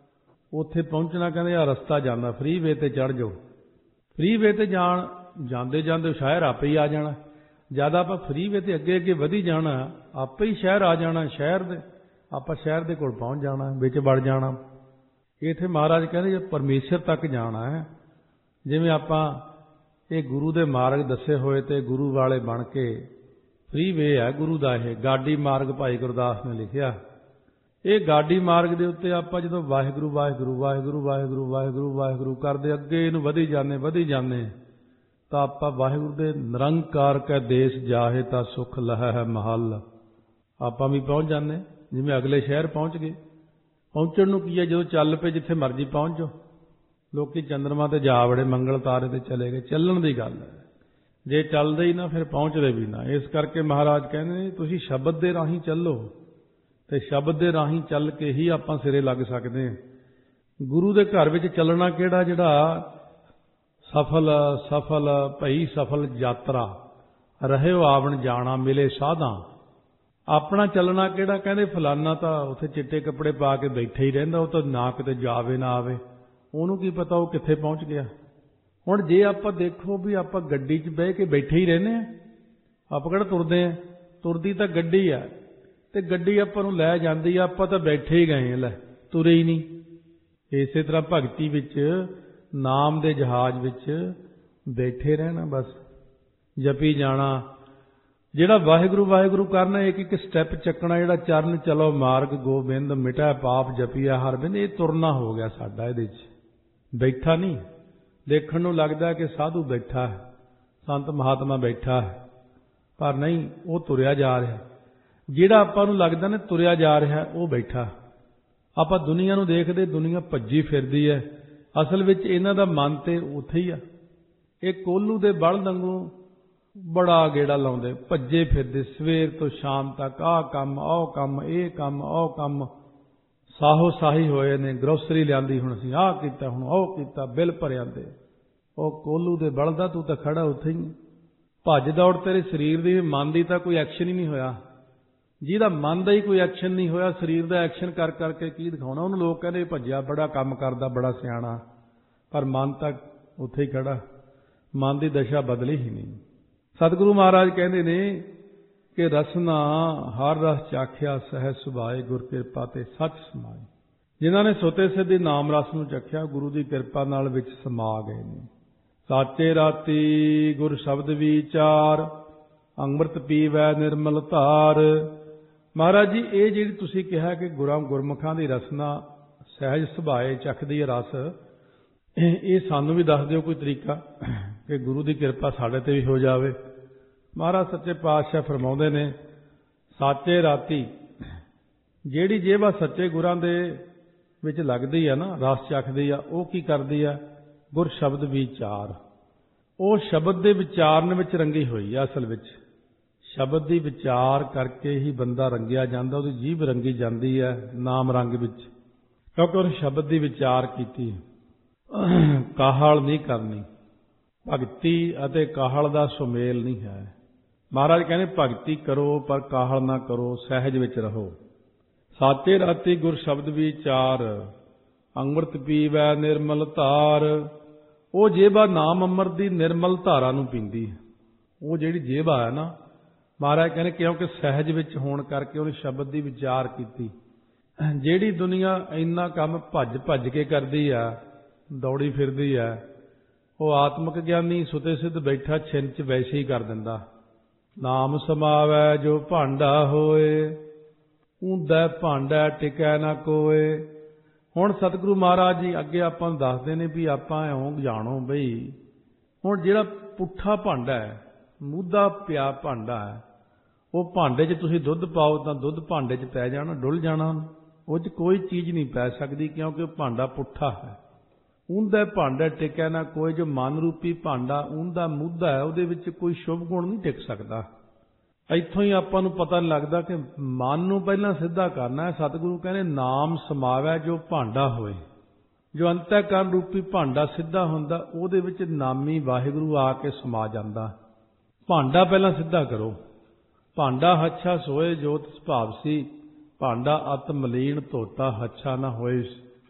ਉੱਥੇ ਪਹੁੰਚਣਾ ਕਹਿੰਦੇ ਆ ਰਸਤਾ ਜਾਂਦਾ ਫ੍ਰੀ ਵੇ ਤੇ ਚੜ੍ਹ ਜਾਓ। ਫ੍ਰੀ ਵੇ ਤੇ ਜਾਣ ਜਾਂਦੇ ਜਾਂਦੇ ਸ਼ਹਿਰ ਆਪੇ ਹੀ ਆ ਜਾਣਾ। ਜਦ ਆਪਾਂ ਫ੍ਰੀ ਵੇ ਤੇ ਅੱਗੇ ਅੱਗੇ ਵਧੀ ਜਾਣਾ ਆਪੇ ਹੀ ਸ਼ਹਿਰ ਆ ਜਾਣਾ। ਸ਼ਹਿਰ ਦੇ ਆਪਾਂ ਸ਼ਹਿਰ ਦੇ ਕੋਲ ਪਹੁੰਚ ਜਾਣਾ, ਵਿੱਚ ਵੜ ਜਾਣਾ। ਇੱਥੇ ਮਹਾਰਾਜ ਕਹਿੰਦੇ ਜੇ ਪਰਮੇਸ਼ਰ ਤੱਕ ਜਾਣਾ ਹੈ, ਜਿਵੇਂ ਆਪਾਂ ਇਹ ਗੁਰੂ ਦੇ ਮਾਰਗ ਦੱਸੇ ਹੋਏ ਤੇ ਗੁਰੂ ਵਾਲੇ ਬਣ ਕੇ ਫ੍ਰੀ ਵੇ ਹੈ ਗੁਰੂ ਦਾ। ਇਹ ਗਾਡੀ ਮਾਰਗ ਭਾਈ ਗੁਰਦਾਸ ਨੇ ਲਿਖਿਆ। ਇਹ ਗਾਡੀ ਮਾਰਗ ਦੇ ਉੱਤੇ ਆਪਾਂ ਜਦੋਂ ਵਾਹਿਗੁਰੂ ਵਾਹਿਗੁਰੂ ਵਾਹਿਗੁਰੂ ਵਾਹਿਗੁਰੂ ਵਾਹਿਗੁਰੂ ਵਾਹਿਗੁਰੂ ਕਰਦੇ ਅੱਗੇ ਇਹਨੂੰ ਵਧੀ ਜਾਂਦੇ ਵਧੀ ਜਾਂਦੇ ਤਾਂ ਆਪਾਂ ਵਾਹਿਗੁਰੂ ਦੇ ਨਿਰੰਕਾਰ ਕੈ ਦੇਸ਼ ਜਾਹੇ ਤਾਂ ਸੁਖ ਲਹੈ ਹੈ ਮਹੱਲ ਆਪਾਂ ਵੀ ਪਹੁੰਚ ਜਾਂਦੇ। ਜਿਵੇਂ ਅਗਲੇ ਸ਼ਹਿਰ ਪਹੁੰਚ ਗਏ। ਪਹੁੰਚਣ ਨੂੰ ਕੀ ਹੈ, ਜਦੋਂ ਚੱਲ ਪਏ ਜਿੱਥੇ ਮਰਜ਼ੀ ਪਹੁੰਚ ਜਾਓ। ਲੋਕੀ ਚੰਦਰਮਾ ਤੇ ਜਾ ਵੜੇ, ਮੰਗਲ ਤਾਰੇ ਤੇ ਚਲੇ ਗਏ। ਚੱਲਣ ਦੀ ਗੱਲ ਹੈ। ਜੇ ਚੱਲਦੇ ਹੀ ਨਾ ਫਿਰ ਪਹੁੰਚਦੇ ਵੀ ਨਾ। ਇਸ ਕਰਕੇ ਮਹਾਰਾਜ ਕਹਿੰਦੇ ਨੇ ਤੁਸੀਂ ਸ਼ਬਦ ਦੇ ਰਾਹੀਂ ਚੱਲੋ ਤੇ ਸ਼ਬਦ ਦੇ ਰਾਹੀਂ ਚੱਲ ਕੇ ਹੀ ਆਪਾਂ ਸਿਰੇ ਲੱਗ ਸਕਦੇ ਹਾਂ। ਗੁਰੂ ਦੇ ਘਰ ਵਿੱਚ ਚੱਲਣਾ ਕਿਹੜਾ, ਜਿਹੜਾ ਸਫਲ ਸਫਲ ਭਈ ਸਫਲ ਯਾਤਰਾ ਰਹਿਓ ਆਵਣ ਜਾਣਾ ਮਿਲੇ ਸਾਧਾਂ। ਆਪਣਾ ਚੱਲਣਾ ਕਿਹੜਾ, ਕਹਿੰਦੇ ਫਲਾਨਾ ਤਾਂ ਉੱਥੇ ਚਿੱਟੇ ਕੱਪੜੇ ਪਾ ਕੇ ਬੈਠੇ ਹੀ ਰਹਿੰਦਾ, ਉਹ ਤਾਂ ਨਾ ਕਿਤੇ ਜਾਵੇ ਨਾ ਆਵੇ, ਉਹਨੂੰ ਕੀ ਪਤਾ ਉਹ ਕਿੱਥੇ ਪਹੁੰਚ ਗਿਆ। ਹੁਣ ਜੇ ਆਪਾਂ ਦੇਖੋ ਵੀ ਆਪਾਂ ਗੱਡੀ 'ਚ ਬਹਿ ਕੇ ਬੈਠੇ ਹੀ ਰਹਿੰਦੇ ਹਾਂ, ਆਪਾਂ ਕਿਹੜਾ ਤੁਰਦੇ ਹਾਂ। ਤੁਰਦੀ ਤਾਂ ਗੱਡੀ ਆ ਤੇ ਗੱਡੀ ਆਪਾਂ ਨੂੰ ਲੈ ਜਾਂਦੀ ਆ, ਆਪਾਂ ਤਾਂ ਬੈਠੇ ਹੀ ਗਏ, ਲੈ ਤੁਰੇ ਹੀ ਨਹੀਂ। ਇਸੇ ਤਰ੍ਹਾਂ ਭਗਤੀ ਵਿੱਚ ਨਾਮ ਦੇ ਜਹਾਜ਼ ਵਿੱਚ ਬੈਠੇ ਰਹਿਣਾ, ਬਸ ਜਪੀ ਜਾਣਾ। ਜਿਹੜਾ ਵਾਹਿਗੁਰੂ ਵਾਹਿਗੁਰੂ ਕਰਨਾ, ਇੱਕ ਇੱਕ ਸਟੈਪ ਚੱਕਣਾ, ਜਿਹੜਾ ਚਰਨ ਚਲੋ ਮਾਰਗ ਗੋਬਿੰਦ ਮਿਟਾ ਪਾਪ ਜਪੀਆ ਹਰ ਬਿੰਦ, ਇਹ ਤੁਰਨਾ ਹੋ ਗਿਆ ਸਾਡਾ। ਇਹਦੇ 'ਚ ਬੈਠਾ ਨਹੀਂ। ਦੇਖਣ ਨੂੰ ਲੱਗਦਾ ਕਿ ਸਾਧੂ ਬੈਠਾ ਹੈ, ਸੰਤ ਮਹਾਤਮਾ ਬੈਠਾ ਹੈ, ਪਰ ਨਹੀਂ, ਉਹ ਤੁਰਿਆ ਜਾ ਰਿਹਾ। ਜਿਹੜਾ ਆਪਾਂ ਨੂੰ ਲੱਗਦਾ ਨਾ ਤੁਰਿਆ ਜਾ ਰਿਹਾ, ਉਹ ਬੈਠਾ। ਆਪਾਂ ਦੁਨੀਆ ਨੂੰ ਦੇਖਦੇ, ਦੁਨੀਆ ਭੱਜੀ ਫਿਰਦੀ ਹੈ, ਅਸਲ ਵਿੱਚ ਇਹਨਾਂ ਦਾ ਮਨ ਤੇ ਉੱਥੇ ਹੀ ਆ। ਇਹ ਕੋਹਲੂ ਦੇ ਬਲਦ ਵਾਂਗੂ ਬੜਾ ਗੇੜਾ ਲਾਉਂਦੇ, ਭੱਜੇ ਫਿਰਦੇ ਸਵੇਰ ਤੋਂ ਸ਼ਾਮ ਤੱਕ। ਆਹ ਕੰਮ, ਆਹ ਕੰਮ, ਇਹ ਕੰਮ, ਉਹ ਕੰਮ, ਸਾਹੋ ਸਾਹੀ ਹੋਏ ਨੇ। ਗਰੋਸਰੀ ਲਿਆਂਦੀ, ਹੁਣ ਅਸੀਂ ਆਹ ਕੀਤਾ, ਹੁਣ ਉਹ ਕੀਤਾ, ਬਿੱਲ ਭਰਿਆਂਦੇ। ਉਹ ਕੋਹਲੂ ਦੇ ਬਲਦਾ, ਤੂੰ ਤਾਂ ਖੜਾ ਉੱਥੇ ਹੀ। ਭੱਜ ਦੌੜ ਤੇਰੇ ਸਰੀਰ ਦੀ, ਮਨ ਦੀ ਤਾਂ ਕੋਈ ਐਕਸ਼ਨ ਹੀ ਨਹੀਂ ਹੋਇਆ। ਜਿਹਦਾ ਮਨ ਦਾ ਹੀ ਕੋਈ ਐਕਸ਼ਨ ਨਹੀਂ ਹੋਇਆ, ਸਰੀਰ ਦਾ ਐਕਸ਼ਨ ਕਰ ਕਰਕੇ ਕੀ ਦਿਖਾਉਣਾ ਉਹਨੂੰ। ਲੋਕ ਕਹਿੰਦੇ ਭੱਜਿਆ, ਬੜਾ ਕੰਮ ਕਰਦਾ, ਬੜਾ ਸਿਆਣਾ, ਪਰ ਮਨ ਤਾਂ ਉੱਥੇ ਹੀ ਖੜਾ। ਮਨ ਦੀ ਦਸ਼ਾ ਬਦਲੀ ਹੀ ਨਹੀਂ। ਸਤਿਗੁਰੂ ਮਹਾਰਾਜ ਕਹਿੰਦੇ ਨੇ ਕਿ ਰਸਨਾ ਹਰ ਰਸ ਚਾਖਿਆ ਸਹਿ ਸੁਭਾਏ ਗੁਰ ਕਿਰਪਾ ਤੇ ਸੱਚ ਸਮਾਏ। ਜਿਨ੍ਹਾਂ ਨੇ ਸੁਤੇ ਸਿੱਧੀ ਨਾਮ ਰਸ ਨੂੰ ਚੱਖਿਆ, ਗੁਰੂ ਦੀ ਕਿਰਪਾ ਨਾਲ ਵਿੱਚ ਸਮਾ ਗਏ ਨੇ। ਸਾਚੇ ਰਾਤੀ ਗੁਰ ਸ਼ਬਦ ਵਿਚਾਰ, ਅੰਮ੍ਰਿਤ ਪੀਵੈ ਨਿਰਮਲ ਧਾਰ। ਮਹਾਰਾਜ ਜੀ, ਇਹ ਜਿਹੜੀ ਤੁਸੀਂ ਕਿਹਾ ਕਿ ਗੁਰਾਂ ਗੁਰਮੁਖਾਂ ਦੀ ਰਸਨਾ ਸਹਿਜ ਸੁਭਾਏ ਚੱਖਦੀ ਹੈ ਰਸ, ਇਹ ਸਾਨੂੰ ਵੀ ਦੱਸ ਦਿਓ ਕੋਈ ਤਰੀਕਾ ਕਿ ਗੁਰੂ ਦੀ ਕਿਰਪਾ ਸਾਡੇ ਤੇ ਵੀ ਹੋ ਜਾਵੇ। ਮਹਾਰਾਜ ਸੱਚੇ ਪਾਤਸ਼ਾਹ ਫਰਮਾਉਂਦੇ ਨੇ, ਸਾਚੇ ਰਾਤੀ ਜਿਹੜੀ ਜੇਵਾ ਸੱਚੇ ਗੁਰਾਂ ਦੇ ਵਿੱਚ ਲੱਗਦੀ ਆ ਨਾ, ਰਸ ਚੱਖਦੀ ਆ, ਉਹ ਕੀ ਕਰਦੀ ਆ, ਗੁਰ ਸ਼ਬਦ ਵਿਚਾਰ। ਉਹ ਸ਼ਬਦ ਦੇ ਵਿਚਾਰਨ ਵਿੱਚ ਰੰਗੀ ਹੋਈ ਆ। ਅਸਲ ਵਿੱਚ ਸ਼ਬਦ ਦੀ ਵਿਚਾਰ ਕਰਕੇ ਹੀ ਬੰਦਾ ਰੰਗਿਆ ਜਾਂਦਾ, ਉਹਦੀ ਜੀਭ ਰੰਗੀ ਜਾਂਦੀ ਹੈ ਨਾਮ ਰੰਗ ਵਿੱਚ, ਕਿਉਂਕਿ ਉਹਨੇ ਸ਼ਬਦ ਦੀ ਵਿਚਾਰ ਕੀਤੀ। ਕਾਹਲ ਨਹੀਂ ਕਰਨੀ। ਭਗਤੀ ਅਤੇ ਕਾਹਲ ਦਾ ਸੁਮੇਲ ਨਹੀਂ ਹੈ। ਮਹਾਰਾਜ ਕਹਿੰਦੇ ਭਗਤੀ ਕਰੋ ਪਰ ਕਾਹਲ ਨਾ ਕਰੋ, ਸਹਿਜ ਵਿੱਚ ਰਹੋ। ਸਾਚੇ ਰਾਤੀ ਗੁਰ ਸ਼ਬਦ ਵਿਚਾਰ, ਅੰਮ੍ਰਿਤ ਪੀਵੈ ਨਿਰਮਲ ਧਾਰ। ਉਹ ਜੇਬਾ ਨਾਮ ਅੰਮ੍ਰਿਤ ਦੀ ਨਿਰਮਲ ਧਾਰਾ ਨੂੰ ਪੀਂਦੀ ਹੈ। ਉਹ ਜਿਹੜੀ ਜੇਬਾ ਹੈ ਨਾ, ਮਹਾਰਾਜ ਕਹਿੰਦੇ ਕਿਉਂਕਿ ਸਹਿਜ ਵਿੱਚ ਹੋਣ ਕਰਕੇ ਉਹਨੇ ਸ਼ਬਦ ਦੀ ਵਿਚਾਰ ਕੀਤੀ। ਜਿਹੜੀ ਦੁਨੀਆ ਇੰਨਾ ਕੰਮ ਭੱਜ ਭੱਜ ਕੇ ਕਰਦੀ ਆ, ਦੌੜੀ ਫਿਰਦੀ ਆ, ਉਹ ਆਤਮਿਕ ਗਿਆਨੀ ਸੁਤੇ ਸਿੱਧ ਬੈਠਾ ਛਿੰਨ ਚ ਵੈਸੇ ਹੀ ਕਰ ਦਿੰਦਾ। ਨਾਮ ਸਮਾਵੈ ਜੋ ਭਾਂਡਾ ਹੋਏ, ਊਂਦਾ ਭਾਂਡਾ ਟਿਕੈ ਨਾ ਕੋਏ। ਹੁਣ ਸਤਿਗੁਰੂ ਮਹਾਰਾਜ ਜੀ ਅੱਗੇ ਆਪਾਂ ਨੂੰ ਦੱਸਦੇ ਨੇ ਵੀ ਆਪਾਂ ਇਉਂ ਜਾਣੋ ਬਈ, ਹੁਣ ਜਿਹੜਾ ਪੁੱਠਾ ਭਾਂਡਾ ਹੈ, ਮੂਧਾ ਪਿਆ ਭਾਂਡਾ ਹੈ, ਉਹ ਭਾਂਡੇ 'ਚ ਤੁਸੀਂ ਦੁੱਧ ਪਾਓ ਤਾਂ ਦੁੱਧ ਭਾਂਡੇ 'ਚ ਪੈ ਜਾਣਾ, ਡੁੱਲ ਜਾਣਾ। ਉਹ 'ਚ ਕੋਈ ਚੀਜ਼ ਨਹੀਂ ਪੈ ਸਕਦੀ ਕਿਉਂਕਿ ਉਹ ਭਾਂਡਾ ਪੁੱਠਾ ਹੈ। ਊਂਦਾ ਭਾਂਡਾ ਟਿਕਿਆ ਨਾ ਕੋਈ। ਜੋ ਮਨ ਰੂਪੀ ਭਾਂਡਾ ਊਂਦਾ ਮੂਧਾ ਹੈ, ਉਹਦੇ ਵਿੱਚ ਕੋਈ ਸ਼ੁਭ ਗੁਣ ਨਹੀਂ ਟਿਕ ਸਕਦਾ। ਇੱਥੋਂ ਹੀ ਆਪਾਂ ਨੂੰ ਪਤਾ ਲੱਗਦਾ ਕਿ ਮਨ ਨੂੰ ਪਹਿਲਾਂ ਸਿੱਧਾ ਕਰਨਾ ਹੈ। ਸਤਿਗੁਰੂ ਕਹਿੰਦੇ ਨਾਮ ਸਮਾਵੈ ਜੋ ਭਾਂਡਾ ਹੋਏ। ਜੋ ਅੰਤःਕਰਨ ਰੂਪੀ ਭਾਂਡਾ ਸਿੱਧਾ ਹੁੰਦਾ, ਉਹਦੇ ਵਿੱਚ ਨਾਮੀ ਵਾਹਿਗੁਰੂ ਆ ਕੇ ਸਮਾ ਜਾਂਦਾ। ਭਾਂਡਾ ਪਹਿਲਾਂ ਸਿੱਧਾ ਕਰੋ। ਭਾਂਡਾ ਹੱਛਾ ਸੋਏ ਜੋਤ ਸੁਭਾਵ ਸੀ, ਭਾਂਡਾ ਅਤ ਮਲੀਨ ਧੋਤਾ ਹੱਛਾ ਨਾ ਹੋਏ।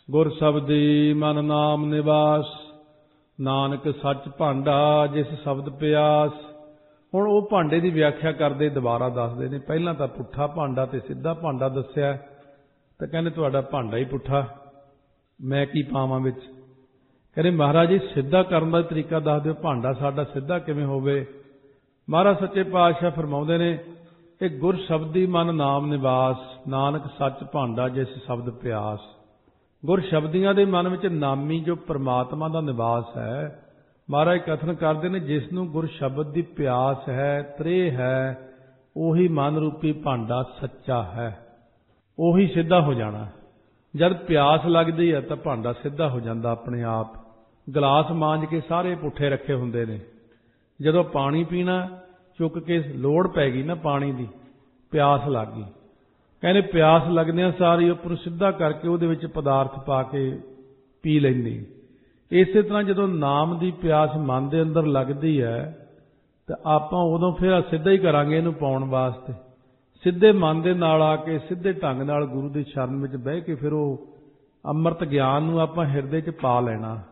ਗੁਰ ਸ਼ਬਦੀ ਮਨ ਨਾਮ ਨਿਵਾਸ, ਨਾਨਕ ਸੱਚ ਭਾਂਡਾ ਜਿਸ ਸ਼ਬਦ ਪਿਆਸ। ਹੁਣ ਉਹ ਭਾਂਡੇ ਦੀ ਵਿਆਖਿਆ ਕਰਦੇ ਦੁਬਾਰਾ ਦੱਸਦੇ ਨੇ। ਪਹਿਲਾਂ ਤਾਂ ਪੁੱਠਾ ਭਾਂਡਾ ਤੇ ਸਿੱਧਾ ਭਾਂਡਾ ਦੱਸਿਆ, ਤਾਂ ਕਹਿੰਦੇ ਤੁਹਾਡਾ ਭਾਂਡਾ ਹੀ ਪੁੱਠਾ, ਮੈਂ ਕੀ ਪਾਵਾਂ ਵਿੱਚ। ਕਹਿੰਦੇ ਮਹਾਰਾਜ ਜੀ ਸਿੱਧਾ ਕਰਨ ਦਾ ਤਰੀਕਾ ਦੱਸ ਦਿਓ, ਭਾਂਡਾ ਸਾਡਾ ਸਿੱਧਾ ਕਿਵੇਂ ਹੋਵੇ। ਮਹਾਰਾਜ ਸੱਚੇ ਪਾਤਸ਼ਾਹ ਫਰਮਾਉਂਦੇ ਨੇ, ਇਹ ਗੁਰ ਸ਼ਬਦੀ ਮਨ ਨਾਮ ਨਿਵਾਸ, ਨਾਨਕ ਸੱਚ ਭਾਂਡਾ ਜਿਸ ਸ਼ਬਦ ਪਿਆਸ। ਗੁਰ ਸ਼ਬਦੀਆਂ ਦੇ ਮਨ ਵਿੱਚ ਨਾਮੀ ਜੋ ਪਰਮਾਤਮਾ ਦਾ ਨਿਵਾਸ ਹੈ, ਮਹਾਰਾਜ ਕਥਨ ਕਰਦੇ ਨੇ ਜਿਸ ਨੂੰ ਗੁਰ ਸ਼ਬਦ ਦੀ ਪਿਆਸ ਹੈ, ਤ੍ਰੇਹ ਹੈ, ਉਹੀ ਮਨ ਰੂਪੀ ਭਾਂਡਾ ਸੱਚਾ ਹੈ, ਉਹੀ ਸਿੱਧਾ ਹੋ ਜਾਣਾ। ਜਦ ਪਿਆਸ ਲੱਗਦੀ ਹੈ ਤਾਂ ਭਾਂਡਾ ਸਿੱਧਾ ਹੋ ਜਾਂਦਾ ਆਪਣੇ ਆਪ। ਗਲਾਸ ਮਾਂਜ ਕੇ ਸਾਰੇ ਪੁੱਠੇ ਰੱਖੇ ਹੁੰਦੇ ਨੇ, ਜਦੋਂ ਪਾਣੀ ਪੀਣਾ ਚੁੱਕ ਕੇ ਲੋੜ ਪੈ ਗਈ ਨਾ ਪਾਣੀ ਦੀ, ਪਿਆਸ ਲੱਗ ਗਈ, ਕਹਿੰਦੇ ਪਿਆਸ ਲੱਗਦਿਆਂ ਸਾਰੀ ਉੱਪਰ ਸਿੱਧਾ ਕਰਕੇ ਉਹਦੇ ਵਿੱਚ ਪਦਾਰਥ ਪਾ ਕੇ ਪੀ ਲੈਂਦੀ। ਇਸੇ ਤਰ੍ਹਾਂ ਜਦੋਂ ਨਾਮ ਦੀ ਪਿਆਸ ਮਨ ਦੇ ਅੰਦਰ ਲੱਗਦੀ ਹੈ ਤਾਂ ਆਪਾਂ ਉਦੋਂ ਫਿਰ ਸਿੱਧਾ ਹੀ ਕਰਾਂਗੇ ਇਹਨੂੰ ਪਾਉਣ ਵਾਸਤੇ। ਸਿੱਧੇ ਮਨ ਦੇ ਨਾਲ ਆ ਕੇ ਸਿੱਧੇ ਢੰਗ ਨਾਲ ਗੁਰੂ ਦੀ ਸ਼ਰਨ ਵਿੱਚ ਬਹਿ ਕੇ ਫਿਰ ਉਹ ਅੰਮ੍ਰਿਤ ਗਿਆਨ ਨੂੰ ਆਪਾਂ ਹਿਰਦੇ 'ਚ ਪਾ ਲੈਣਾ।